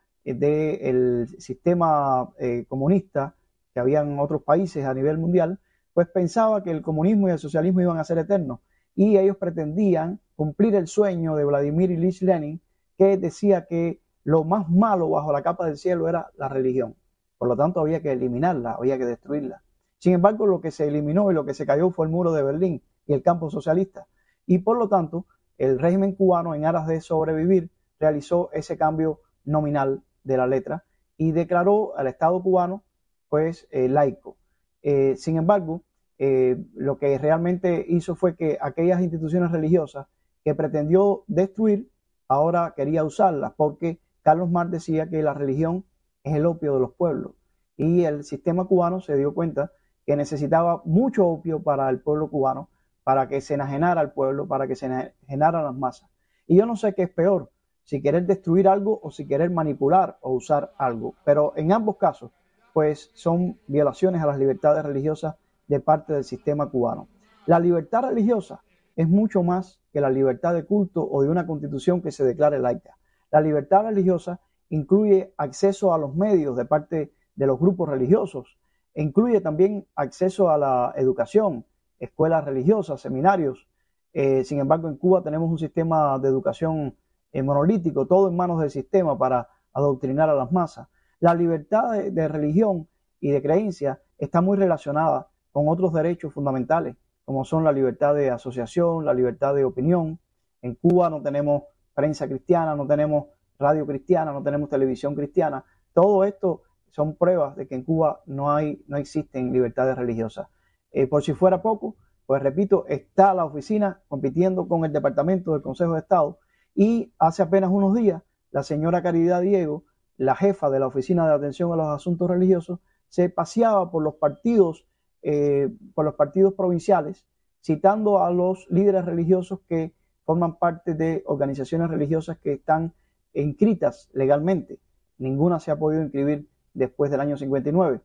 del sistema eh, comunista que había en otros países a nivel mundial, pues pensaba que el comunismo y el socialismo iban a ser eternos y ellos pretendían cumplir el sueño de Vladimir Ilich Lenin, que decía que lo más malo bajo la capa del cielo era la religión. Por lo tanto, había que eliminarla, había que destruirla. Sin embargo, lo que se eliminó y lo que se cayó fue el muro de Berlín y el campo socialista. Y por lo tanto, el régimen cubano, en aras de sobrevivir, realizó ese cambio nominal de la letra y declaró al Estado cubano pues eh, laico. Eh, sin embargo, eh, lo que realmente hizo fue que aquellas instituciones religiosas que pretendió destruir, ahora quería usarlas, porque Carlos Marx decía que la religión es el opio de los pueblos y el sistema cubano se dio cuenta que necesitaba mucho opio para el pueblo cubano, para que se enajenara al pueblo, para que se enajenaran las masas. Y yo no sé qué es peor, si querer destruir algo o si querer manipular o usar algo. Pero en ambos casos, pues son violaciones a las libertades religiosas de parte del sistema cubano. La libertad religiosa es mucho más que la libertad de culto o de una constitución que se declare laica. La libertad religiosa incluye acceso a los medios de parte de los grupos religiosos, e incluye también acceso a la educación, escuelas religiosas, seminarios. Eh, sin embargo, en Cuba tenemos un sistema de educación eh, monolítico, todo en manos del sistema para adoctrinar a las masas. La libertad de, de religión y de creencia está muy relacionada con otros derechos fundamentales, como son la libertad de asociación, la libertad de opinión. En Cuba no tenemos prensa cristiana, no tenemos radio cristiana, no tenemos televisión cristiana. Todo esto son pruebas de que en Cuba no hay, no existen libertades religiosas. Eh, por si fuera poco, Pues repito, está la oficina compitiendo con el Departamento del Consejo de Estado y hace apenas unos días la señora Caridad Diego, la jefa de la Oficina de Atención a los Asuntos Religiosos, se paseaba por los partidos, eh, por los partidos provinciales, citando a los líderes religiosos que forman parte de organizaciones religiosas que están inscritas legalmente. Ninguna se ha podido inscribir después del año cincuenta y nueve.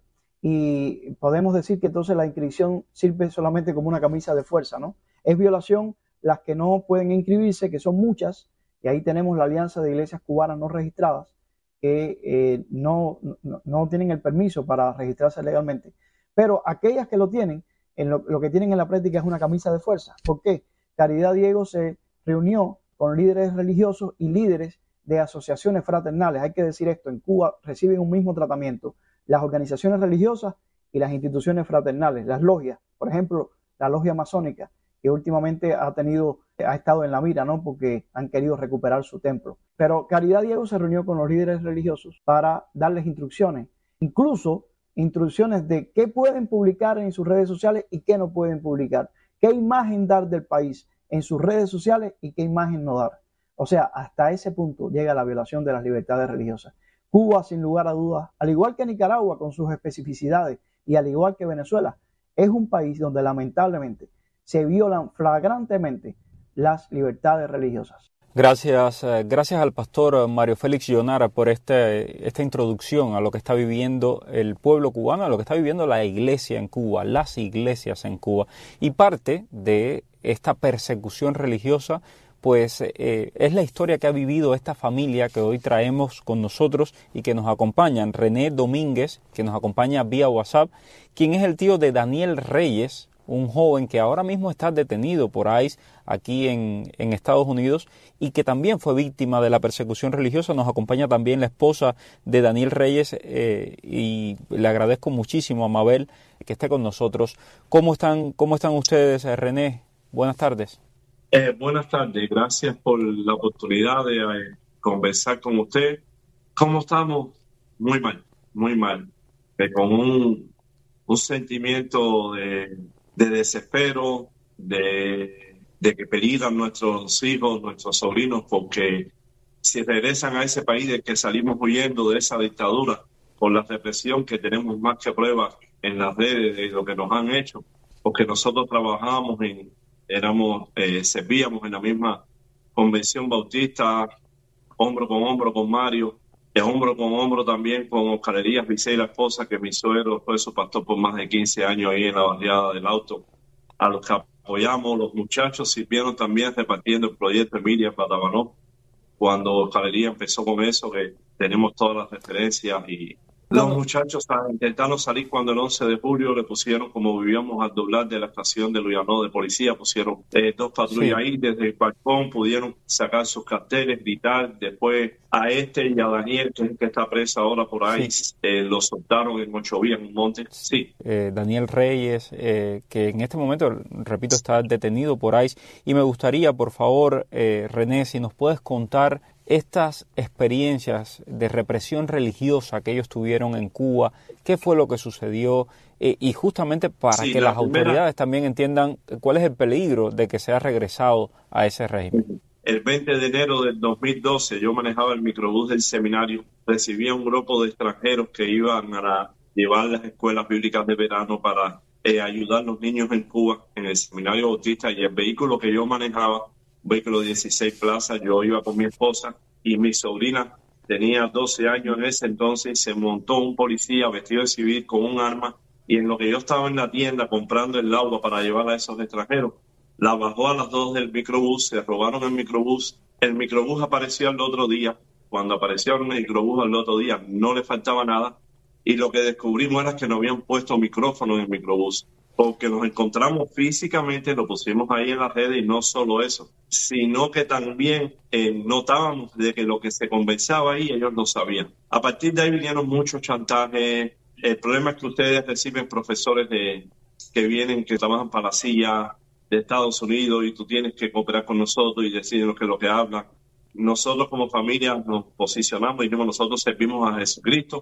Y podemos decir que entonces la inscripción sirve solamente como una camisa de fuerza, ¿no? Es violación las que no pueden inscribirse, que son muchas, y ahí tenemos la Alianza de Iglesias Cubanas No Registradas, que eh, no, no, no tienen el permiso para registrarse legalmente. Pero aquellas que lo tienen, en lo, lo que tienen en la práctica es una camisa de fuerza. ¿Por qué? Caridad Diego se reunió con líderes religiosos y líderes de asociaciones fraternales. Hay que decir esto, en Cuba reciben un mismo tratamiento las organizaciones religiosas y las instituciones fraternales, las logias, por ejemplo, la logia masónica, que últimamente ha tenido, ha estado en la mira, ¿no? Porque han querido recuperar su templo. Pero Caridad Diego se reunió con los líderes religiosos para darles instrucciones, incluso instrucciones de qué pueden publicar en sus redes sociales y qué no pueden publicar, qué imagen dar del país en sus redes sociales y qué imagen no dar. O sea, hasta ese punto llega la violación de las libertades religiosas. Cuba, sin lugar a dudas, al igual que Nicaragua con sus especificidades y al igual que Venezuela, es un país donde lamentablemente se violan flagrantemente las libertades religiosas. Gracias, gracias al pastor Mario Félix Jonara por este, esta introducción a lo que está viviendo el pueblo cubano, a lo que está viviendo la iglesia en Cuba, las iglesias en Cuba. Y parte de esta persecución religiosa pues eh, es la historia que ha vivido esta familia que hoy traemos con nosotros y que nos acompañan. René Domínguez, que nos acompaña vía WhatsApp, quien es el tío de Daniel Reyes, un joven que ahora mismo está detenido por ICE aquí en, en Estados Unidos y que también fue víctima de la persecución religiosa. Nos acompaña también la esposa de Daniel Reyes eh, y le agradezco muchísimo a Mabel que esté con nosotros. ¿Cómo están, cómo están ustedes, René? Buenas tardes. Eh, buenas tardes, gracias por la oportunidad de eh, conversar con usted. ¿Cómo estamos? Muy mal, muy mal. Eh, con un, un sentimiento de, de desespero, de, de que peligran nuestros hijos, nuestros sobrinos, porque si regresan a ese país del que salimos huyendo de esa dictadura, por la represión que tenemos más que pruebas en las redes de lo que nos han hecho, porque nosotros trabajamos en éramos eh, servíamos en la misma convención bautista, hombro con hombro con Mario, de hombro con hombro también con Oscar Elías Vicey, la esposa, que mi suegro fue su pastor por más de quince años ahí en la barriada del Auto, a los que apoyamos. Los muchachos sirvieron también repartiendo el proyecto Emilia Patabanó, cuando Oscar Elías empezó con eso, que tenemos todas las referencias. Y los muchachos intentaron salir cuando el once de julio le pusieron, como vivíamos al doblar de la estación de Luyanó de policía, pusieron eh, dos patrullas sí. ahí, desde el balcón pudieron sacar sus carteles, gritar. Después a este y a Daniel, que es el que está preso ahora por ahí, sí. eh, lo soltaron en Mochovía, en un monte. Sí. Eh, Daniel Reyes, eh, que en este momento, repito, está detenido por ICE. Y me gustaría, por favor, eh, René, si nos puedes contar estas experiencias de represión religiosa que ellos tuvieron en Cuba, qué fue lo que sucedió, eh, y justamente para sí, que las primera... autoridades también entiendan cuál es el peligro de que se ha regresado a ese régimen. El veinte de enero del dos mil doce yo manejaba el microbús del seminario, recibía un grupo de extranjeros que iban a llevar las escuelas bíblicas de verano para eh, ayudar a los niños en Cuba, en el seminario bautista, y el vehículo que yo manejaba, vehículo de dieciséis plazas, yo iba con mi esposa y mi sobrina tenía doce años en ese entonces. Se montó un policía vestido de civil con un arma, y en lo que yo estaba en la tienda comprando el agua para llevar a esos extranjeros, la bajó a las dos del microbús, se robaron el microbús. El microbús apareció al otro día. Cuando apareció el microbús al otro día no le faltaba nada, y lo que descubrimos era que no habían puesto micrófono en el microbús, porque nos encontramos físicamente, lo pusimos ahí en las redes, y no solo eso, sino que también eh, notábamos de que lo que se conversaba ahí ellos no sabían. A partir de ahí vinieron muchos chantajes. El problema es que ustedes reciben profesores de, que vienen, que trabajan para la C I A de Estados Unidos, y tú tienes que cooperar con nosotros y decirnos que es lo que hablan. Nosotros como familia nos posicionamos y dijimos, nosotros servimos a Jesucristo,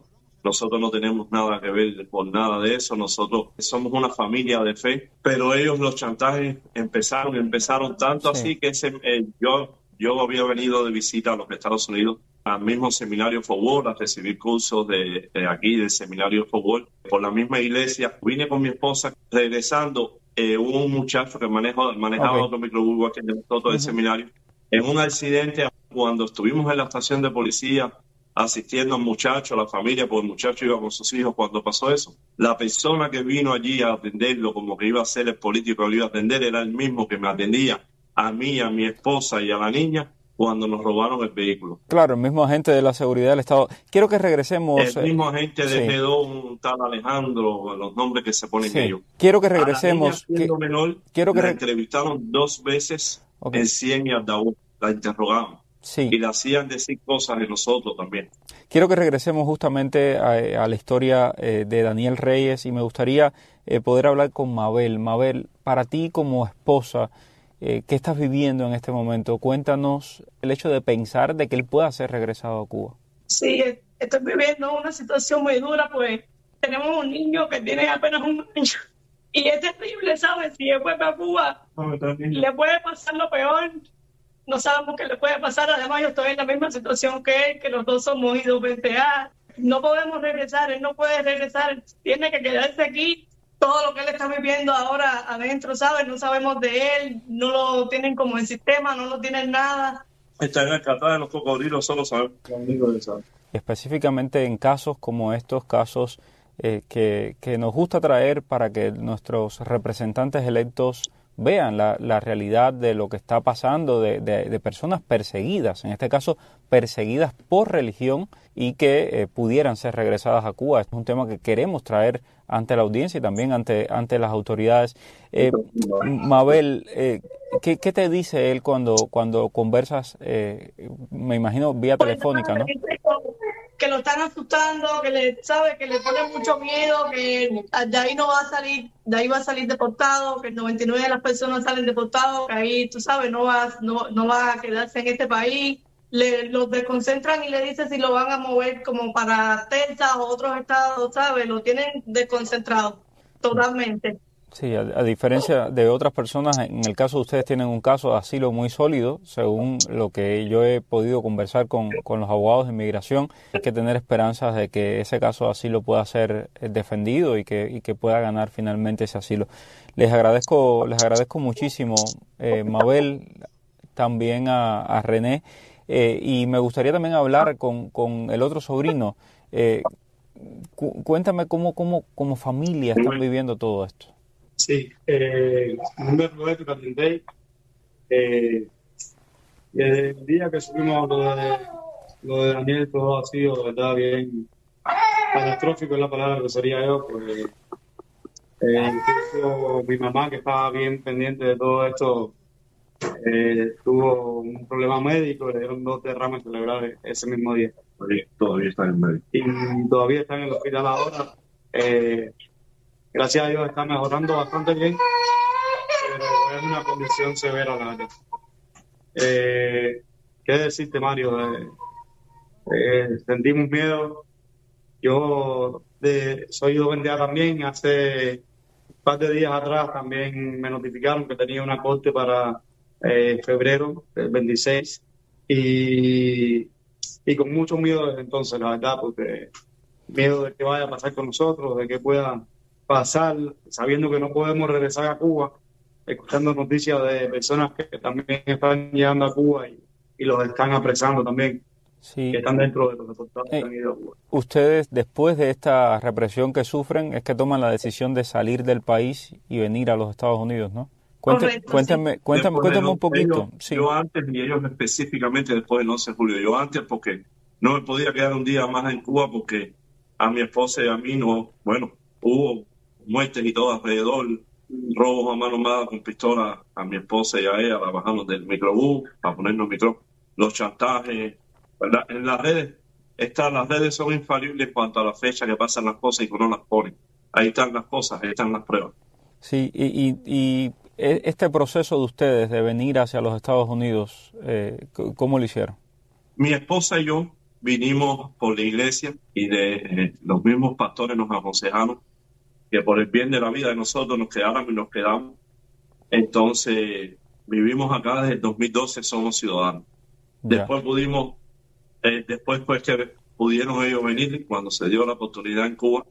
Nosotros no tenemos nada que ver por nada de eso. Nosotros somos una familia de fe, pero ellos los chantajes empezaron, empezaron tanto sí. así que ese, eh, yo, yo había venido de visita a los Estados Unidos al mismo seminario Forward, a recibir cursos de, de aquí, del seminario Forward, por la misma iglesia. Vine con mi esposa, regresando, eh, hubo un muchacho que manejó, manejaba okay. otro microbús aquí en el todo uh-huh. del seminario. En un accidente, cuando estuvimos en la estación de policía, asistiendo al muchacho, a la familia, porque el muchacho iba con sus hijos cuando pasó eso. La persona que vino allí a atenderlo, como que iba a ser el político que lo iba a atender, era el mismo que me atendía a mí, a mi esposa y a la niña cuando nos robaron el vehículo. Claro, el mismo agente de la seguridad del Estado. Quiero que regresemos... El mismo agente de G dos, sí. un tal Alejandro, los nombres que se ponen sí. ellos. Quiero que regresemos... A la niña, siendo que... menor, Quiero que la re... entrevistaron dos veces okay. en Cien y Ardaú. La interrogaban. Sí. Y le hacían decir cosas de nosotros también. Quiero que regresemos justamente a, a la historia eh, de Daniel Reyes y me gustaría eh, poder hablar con Mabel. Mabel, para ti como esposa, eh, ¿qué estás viviendo en este momento? Cuéntanos el hecho de pensar de que él pueda ser regresado a Cuba. Sí, estoy viviendo una situación muy dura, pues tenemos un niño que tiene apenas un año y es terrible, ¿sabes? Si él vuelve a Cuba, no, le puede pasar lo peor. No sabemos qué le puede pasar. Además, yo estoy en la misma situación que él, que los dos somos I W T A. No podemos regresar, él no puede regresar. Tiene que quedarse aquí. Todo lo que él está viviendo ahora adentro, ¿sabes? No sabemos de él, no lo tienen como en sistema, no lo tienen nada. Está en el catar de los cocodrilos, solo sabemos. Específicamente en casos como estos, casos eh, que, que nos gusta traer para que nuestros representantes electos vean la, la realidad de lo que está pasando, de, de, de personas perseguidas, en este caso perseguidas por religión y que eh, pudieran ser regresadas a Cuba. Este es un tema que queremos traer ante la audiencia y también ante, ante las autoridades. Eh, Mabel, eh, ¿qué, ¿qué te dice él cuando, cuando conversas, eh, me imagino, vía telefónica, ¿no? Que lo están asustando, que le sabe que le pone mucho miedo, que de ahí no va a salir, de ahí va a salir deportado, que el noventa y nueve de las personas salen deportados, que ahí, tú sabes, no va, no, no va a quedarse en este país. Le, los desconcentran y le dicen si lo van a mover como para Texas o otros estados, ¿sabes? Lo tienen desconcentrado totalmente. Sí, a, a diferencia de otras personas, en el caso de ustedes tienen un caso de asilo muy sólido, según lo que yo he podido conversar con, con los abogados de inmigración. Hay que tener esperanzas de que ese caso de asilo pueda ser defendido y que, y que pueda ganar finalmente ese asilo. Les agradezco, les agradezco muchísimo, eh, Mabel, también a, a René, eh, y me gustaría también hablar con, con el otro sobrino. Eh, cu- cuéntame cómo, cómo, como familia están viviendo todo esto. Sí, eh, mi nombre es Roberto Carlindey. Eh, desde el día que subimos lo de, lo de Daniel, todo ha sido de verdad bien catastrófico, es la palabra que sería yo, pues eh, incluso mi mamá, que estaba bien pendiente de todo esto, eh, tuvo un problema médico, le dieron dos derrames cerebrales ese mismo día. Todavía está en el médico. Y todavía está en el hospital ahora. Eh, Gracias a Dios está mejorando bastante bien, pero es una condición severa, la verdad. Eh, ¿Qué decirte, Mario? Eh, eh, sentimos miedo. Yo de, soy joven de edad también. Hace un par de días atrás también me notificaron que tenía una corte para eh, febrero del veintiséis y, y con mucho miedo desde entonces, la verdad, porque miedo de que vaya a pasar con nosotros, de que pueda pasar, sabiendo que no podemos regresar a Cuba, escuchando noticias de personas que también están llegando a Cuba y, y los están apresando también, sí. que están dentro de los deportados eh, que han ido a Cuba. Ustedes, después de esta represión que sufren, es que toman la decisión de salir del país y venir a los Estados Unidos, ¿no? Cuente, Correcto, cuéntame, sí. cuéntame, cuéntame un poquito. Ellos, sí. Yo antes, y ellos específicamente después del once de julio, yo antes porque no me podía quedar un día más en Cuba porque a mi esposa y a mí no, bueno, hubo muertes y todo alrededor, robos a mano armada con pistola a mi esposa y a ella, la bajamos del microbús para ponernos micro, los chantajes, ¿verdad? En las redes, estas, las redes son infalibles en cuanto a la fecha que pasan las cosas y que uno las pone. Ahí están las cosas, ahí están las pruebas. Sí, y, y, y este proceso de ustedes de venir hacia los Estados Unidos, eh, ¿cómo lo hicieron? Mi esposa y yo vinimos por la iglesia y de eh, los mismos pastores nos aconsejaron que por el bien de la vida de nosotros nos quedáramos y nos quedamos. Entonces vivimos acá desde el dos mil doce, somos ciudadanos. Yeah. Después pudimos, eh, después pues que pudieron ellos venir cuando se dio la oportunidad en Cuba.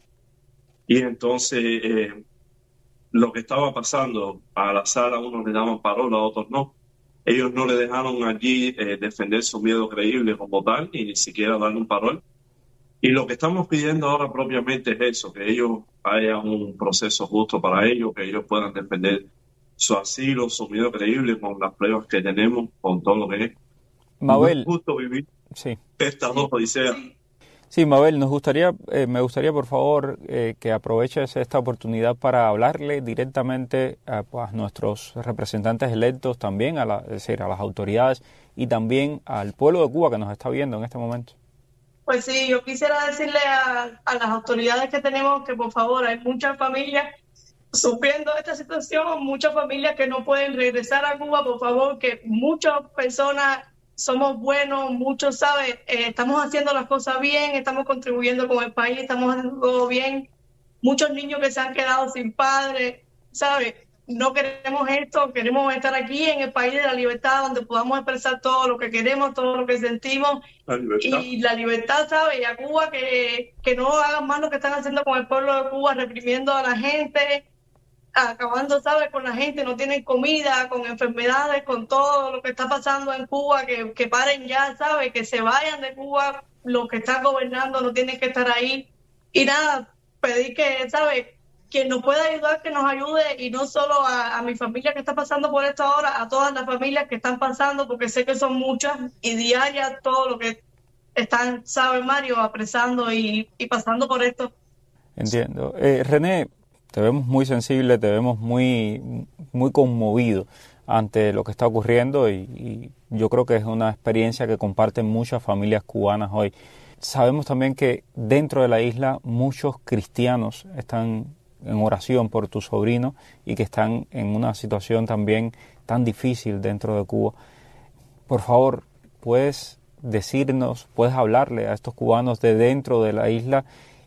Y entonces eh, lo que estaba pasando, a la sala unos le daban parola, a otros no. Ellos no le dejaron allí eh, defender su miedo creíble como tal, y ni siquiera darle un parol. Y lo que estamos pidiendo ahora propiamente es eso, que ellos haya un proceso justo para ellos, que ellos puedan defender su asilo, su miedo creíble con las pruebas que tenemos, con todo lo que es. Mabel, no es justo vivir sí. estas dos odiseas. Sí, Mabel, nos gustaría, eh, me gustaría por favor eh, que aproveches esta oportunidad para hablarle directamente a, a nuestros representantes electos, también a, la, es decir, a las autoridades y también al pueblo de Cuba que nos está viendo en este momento. Pues sí, yo quisiera decirle a, a las autoridades que tenemos que por favor, hay muchas familias sufriendo esta situación, muchas familias que no pueden regresar a Cuba, por favor, que muchas personas somos buenos, muchos, ¿sabes? Eh, estamos haciendo las cosas bien, estamos contribuyendo con el país, estamos haciendo todo bien. Muchos niños que se han quedado sin padres, ¿sabes? No queremos esto, queremos estar aquí en el país de la libertad, donde podamos expresar todo lo que queremos, todo lo que sentimos. La libertad. Y la libertad, ¿sabes? Y a Cuba que, que no hagan más lo que están haciendo con el pueblo de Cuba, reprimiendo a la gente, acabando, ¿sabes? Con la gente, no tienen comida, con enfermedades, con todo lo que está pasando en Cuba, que, que paren ya, ¿sabes? Que se vayan de Cuba, los que están gobernando no tienen que estar ahí. Y nada, pedir que, ¿sabes? Quien nos pueda ayudar, que nos ayude, y no solo a, a mi familia que está pasando por esto ahora, a todas las familias que están pasando, porque sé que son muchas, y diarias todo lo que están, ¿sabes, Mario? Apresando y, y pasando por esto. Entiendo. Eh, René, te vemos muy sensible, te vemos muy, muy conmovido ante lo que está ocurriendo y, y yo creo que es una experiencia que comparten muchas familias cubanas hoy. Sabemos también que dentro de la isla muchos cristianos están en oración por tu sobrino y que están en una situación también tan difícil dentro de Cuba. Por favor, ¿puedes decirnos, puedes hablarle a estos cubanos de dentro de la isla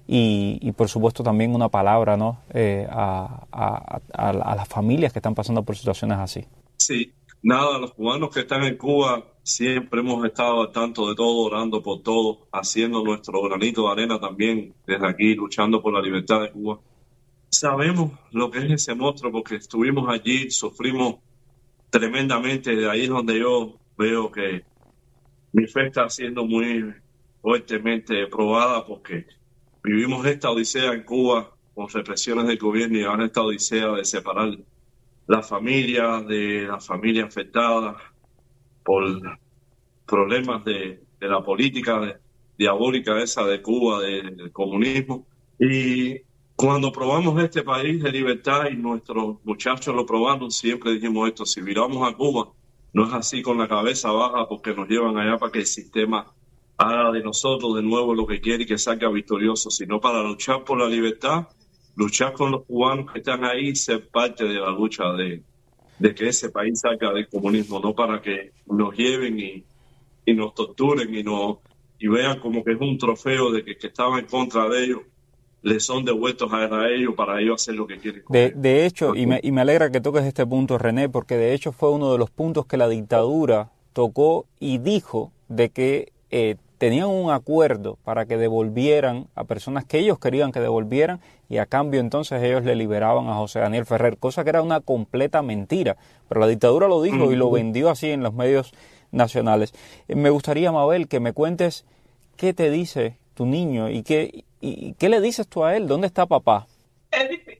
y, y por supuesto también una palabra, ¿no? eh, a, a, a, a las familias que están pasando por situaciones así? Sí, nada, los cubanos que están en Cuba siempre hemos estado al tanto de todo, orando por todo, haciendo nuestro granito de arena también desde aquí, luchando por la libertad de Cuba. Sabemos lo que es ese monstruo porque estuvimos allí, sufrimos tremendamente. De ahí es donde yo veo que mi fe está siendo muy fuertemente probada porque vivimos esta odisea en Cuba con represiones del gobierno y ahora esta odisea de separar la familia de la familia afectada por problemas de, de la política de, diabólica esa de Cuba, de, del comunismo. Y cuando probamos este país de libertad y nuestros muchachos lo probaron, siempre dijimos esto: si viramos a Cuba, no es así con la cabeza baja porque nos llevan allá para que el sistema haga de nosotros de nuevo lo que quiere y que salga victorioso, sino para luchar por la libertad, luchar con los cubanos que están ahí y ser parte de la lucha de, de que ese país salga del comunismo, no para que nos lleven y, y nos torturen y, nos, y vean como que es un trofeo de que, que estaban en contra de ellos, les son devueltos a ellos para ellos hacer lo que quieren. De, de hecho, y me, y me alegra que toques este punto, René, porque de hecho fue uno de los puntos que la dictadura tocó y dijo de que eh, tenían un acuerdo para que devolvieran a personas que ellos querían que devolvieran y a cambio entonces ellos le liberaban a José Daniel Ferrer, cosa que era una completa mentira, pero la dictadura lo dijo uh-huh. y lo vendió así en los medios nacionales. Eh, me gustaría, Mabel, que me cuentes qué te dice tu niño y qué, y, y qué le dices tú a él, ¿dónde está papá? Es difícil.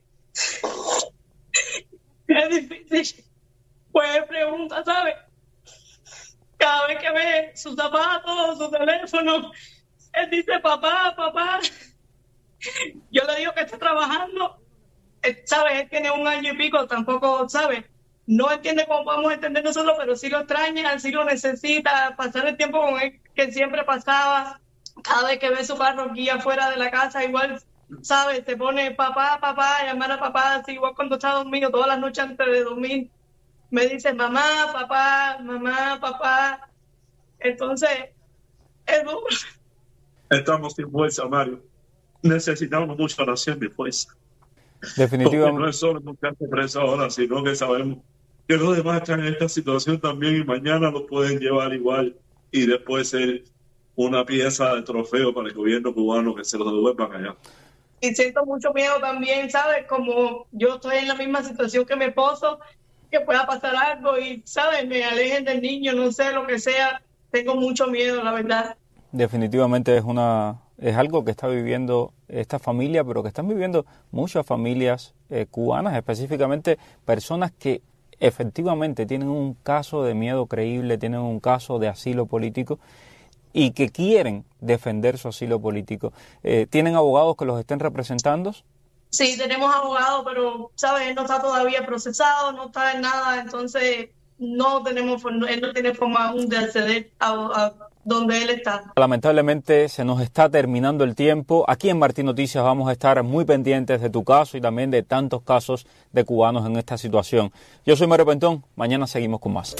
Es difícil. Pues pregunta, ¿sabes? Cada vez que ve sus zapatos, su teléfono, él dice papá, papá. Yo le digo que está trabajando, ¿sabes? Él tiene un año y pico, tampoco, ¿sabes? No entiende cómo podemos entender nosotros, pero sí lo extraña, sí lo necesita, pasar el tiempo con él que siempre pasaba. Cada vez que ve su carro aquí afuera de la casa, igual, ¿sabes? Se pone papá, papá, llamar a papá, así igual cuando está dormido, todas las noches antes de dormir. Me dice mamá, papá, mamá, papá. Entonces, es duro. estamos sin fuerza, Mario. Necesitamos mucha oración y fuerza. Definitivamente. Porque no es solo buscar preso ahora, sino que sabemos que los demás están en esta situación también y mañana lo pueden llevar igual y después ser una pieza de trofeo para el gobierno cubano que se los devuelvan allá. Y siento mucho miedo también, ¿sabes? Como yo estoy en la misma situación que mi esposo, que pueda pasar algo y, ¿sabes? Me alejen del niño, no sé, lo que sea. Tengo mucho miedo, la verdad. Definitivamente es una es algo que está viviendo esta familia, pero que están viviendo muchas familias eh, cubanas, específicamente personas que efectivamente tienen un caso de miedo creíble, tienen un caso de asilo político y que quieren defender su asilo político. Eh, ¿Tienen abogados que los estén representando? Sí, tenemos abogados, pero, ¿sabes? Él no está todavía procesado, no está en nada, entonces no tenemos, él no tiene forma aún de acceder a, a donde él está. Lamentablemente se nos está terminando el tiempo. Aquí en Martín Noticias vamos a estar muy pendientes de tu caso y también de tantos casos de cubanos en esta situación. Yo soy Mario Pentón, mañana seguimos con más.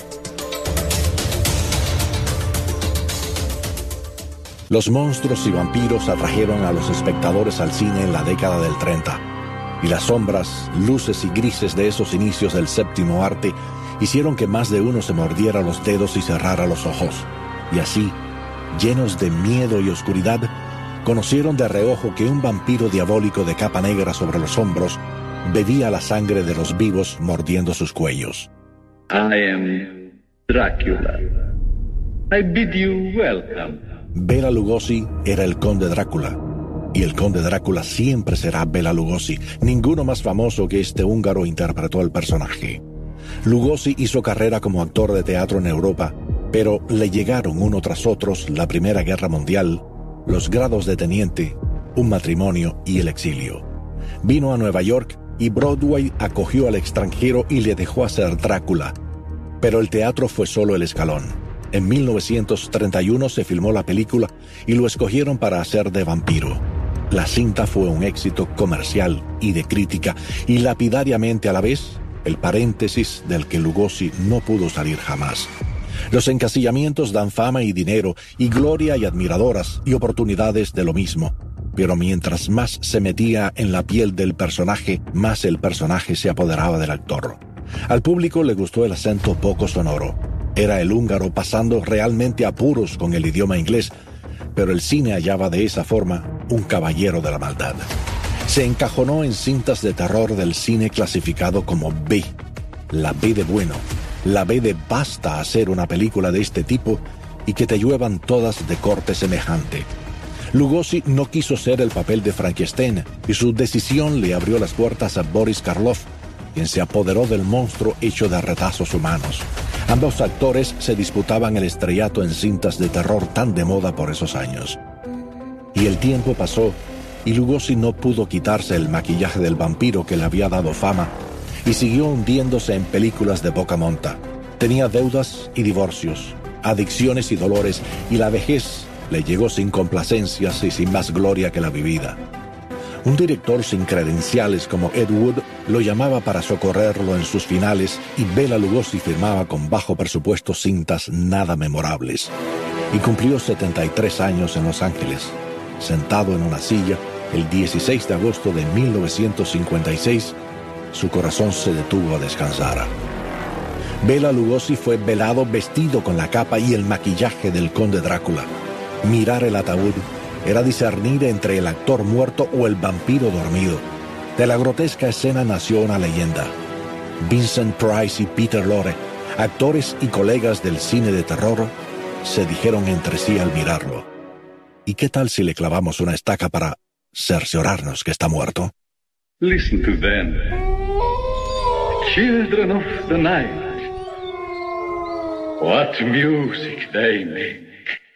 Los monstruos y vampiros atrajeron a los espectadores al cine en la década del treinta, y las sombras, luces y grises de esos inicios del séptimo arte hicieron que más de uno se mordiera los dedos y cerrara los ojos. Y así, llenos de miedo y oscuridad, conocieron de reojo que un vampiro diabólico de capa negra sobre los hombros bebía la sangre de los vivos mordiendo sus cuellos. I am Dracula. I bid you welcome. Bela Lugosi era el conde Drácula, y el conde Drácula siempre será Bela Lugosi. Ninguno más famoso que este húngaro interpretó el personaje. Lugosi hizo carrera como actor de teatro en Europa, pero le llegaron uno tras otros la Primera Guerra Mundial, los grados de teniente, un matrimonio y el exilio. Vino a Nueva York y Broadway acogió al extranjero y le dejó hacer Drácula. Pero el teatro fue solo el escalón. En mil novecientos treinta y uno se filmó la película y lo escogieron para hacer de vampiro. La cinta fue un éxito comercial y de crítica, y lapidariamente a la vez, el paréntesis del que Lugosi no pudo salir jamás. Los encasillamientos dan fama y dinero, y gloria y admiradoras, y oportunidades de lo mismo. Pero mientras más se metía en la piel del personaje, más el personaje se apoderaba del actor. Al público le gustó el acento poco sonoro. Era el húngaro pasando realmente apuros con el idioma inglés, pero el cine hallaba de esa forma un caballero de la maldad. Se encajonó en cintas de terror del cine clasificado como B, la B de bueno, la B de basta hacer una película de este tipo y que te lluevan todas de corte semejante. Lugosi no quiso ser el papel de Frankenstein y su decisión le abrió las puertas a Boris Karloff, quien se apoderó del monstruo hecho de retazos humanos. Ambos actores se disputaban el estrellato en cintas de terror tan de moda por esos años. Y el tiempo pasó, y Lugosi no pudo quitarse el maquillaje del vampiro que le había dado fama, y siguió hundiéndose en películas de poca monta. Tenía deudas y divorcios, adicciones y dolores, y la vejez le llegó sin complacencias y sin más gloria que la vivida. Un director sin credenciales como Ed Wood lo llamaba para socorrerlo en sus finales, y Bela Lugosi firmaba con bajo presupuesto cintas nada memorables. Y cumplió setenta y tres años en Los Ángeles. Sentado en una silla, el dieciséis de agosto de mil novecientos cincuenta y seis, su corazón se detuvo a descansar. Bela Lugosi fue velado vestido con la capa y el maquillaje del conde Drácula. Mirar el ataúd era discernir entre el actor muerto o el vampiro dormido. De la grotesca escena nació una leyenda. Vincent Price y Peter Lorre, actores y colegas del cine de terror, se dijeron entre sí al mirarlo: ¿y qué tal si le clavamos una estaca para cerciorarnos que está muerto? Listen to them. Children of the night. What music they make.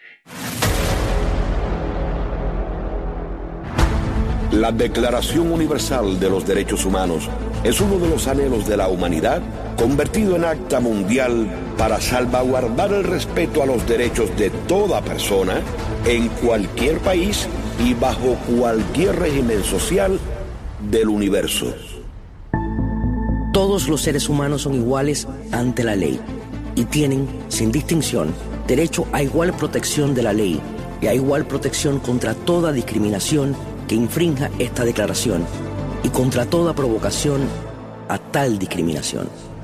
La Declaración Universal de los Derechos Humanos es uno de los anhelos de la humanidad convertido en acta mundial para salvaguardar el respeto a los derechos de toda persona en cualquier país y bajo cualquier régimen social del universo. Todos los seres humanos son iguales ante la ley y tienen, sin distinción, derecho a igual protección de la ley, y a igual protección contra toda discriminación que infrinja esta declaración y contra toda provocación a tal discriminación.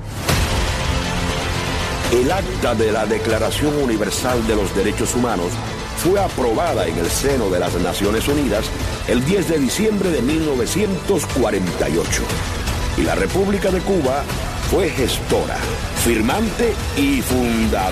El acta de la Declaración Universal de los Derechos Humanos fue aprobada en el seno de las Naciones Unidas el diez de diciembre de mil novecientos cuarenta y ocho. Y la República de Cuba fue gestora, firmante y fundadora.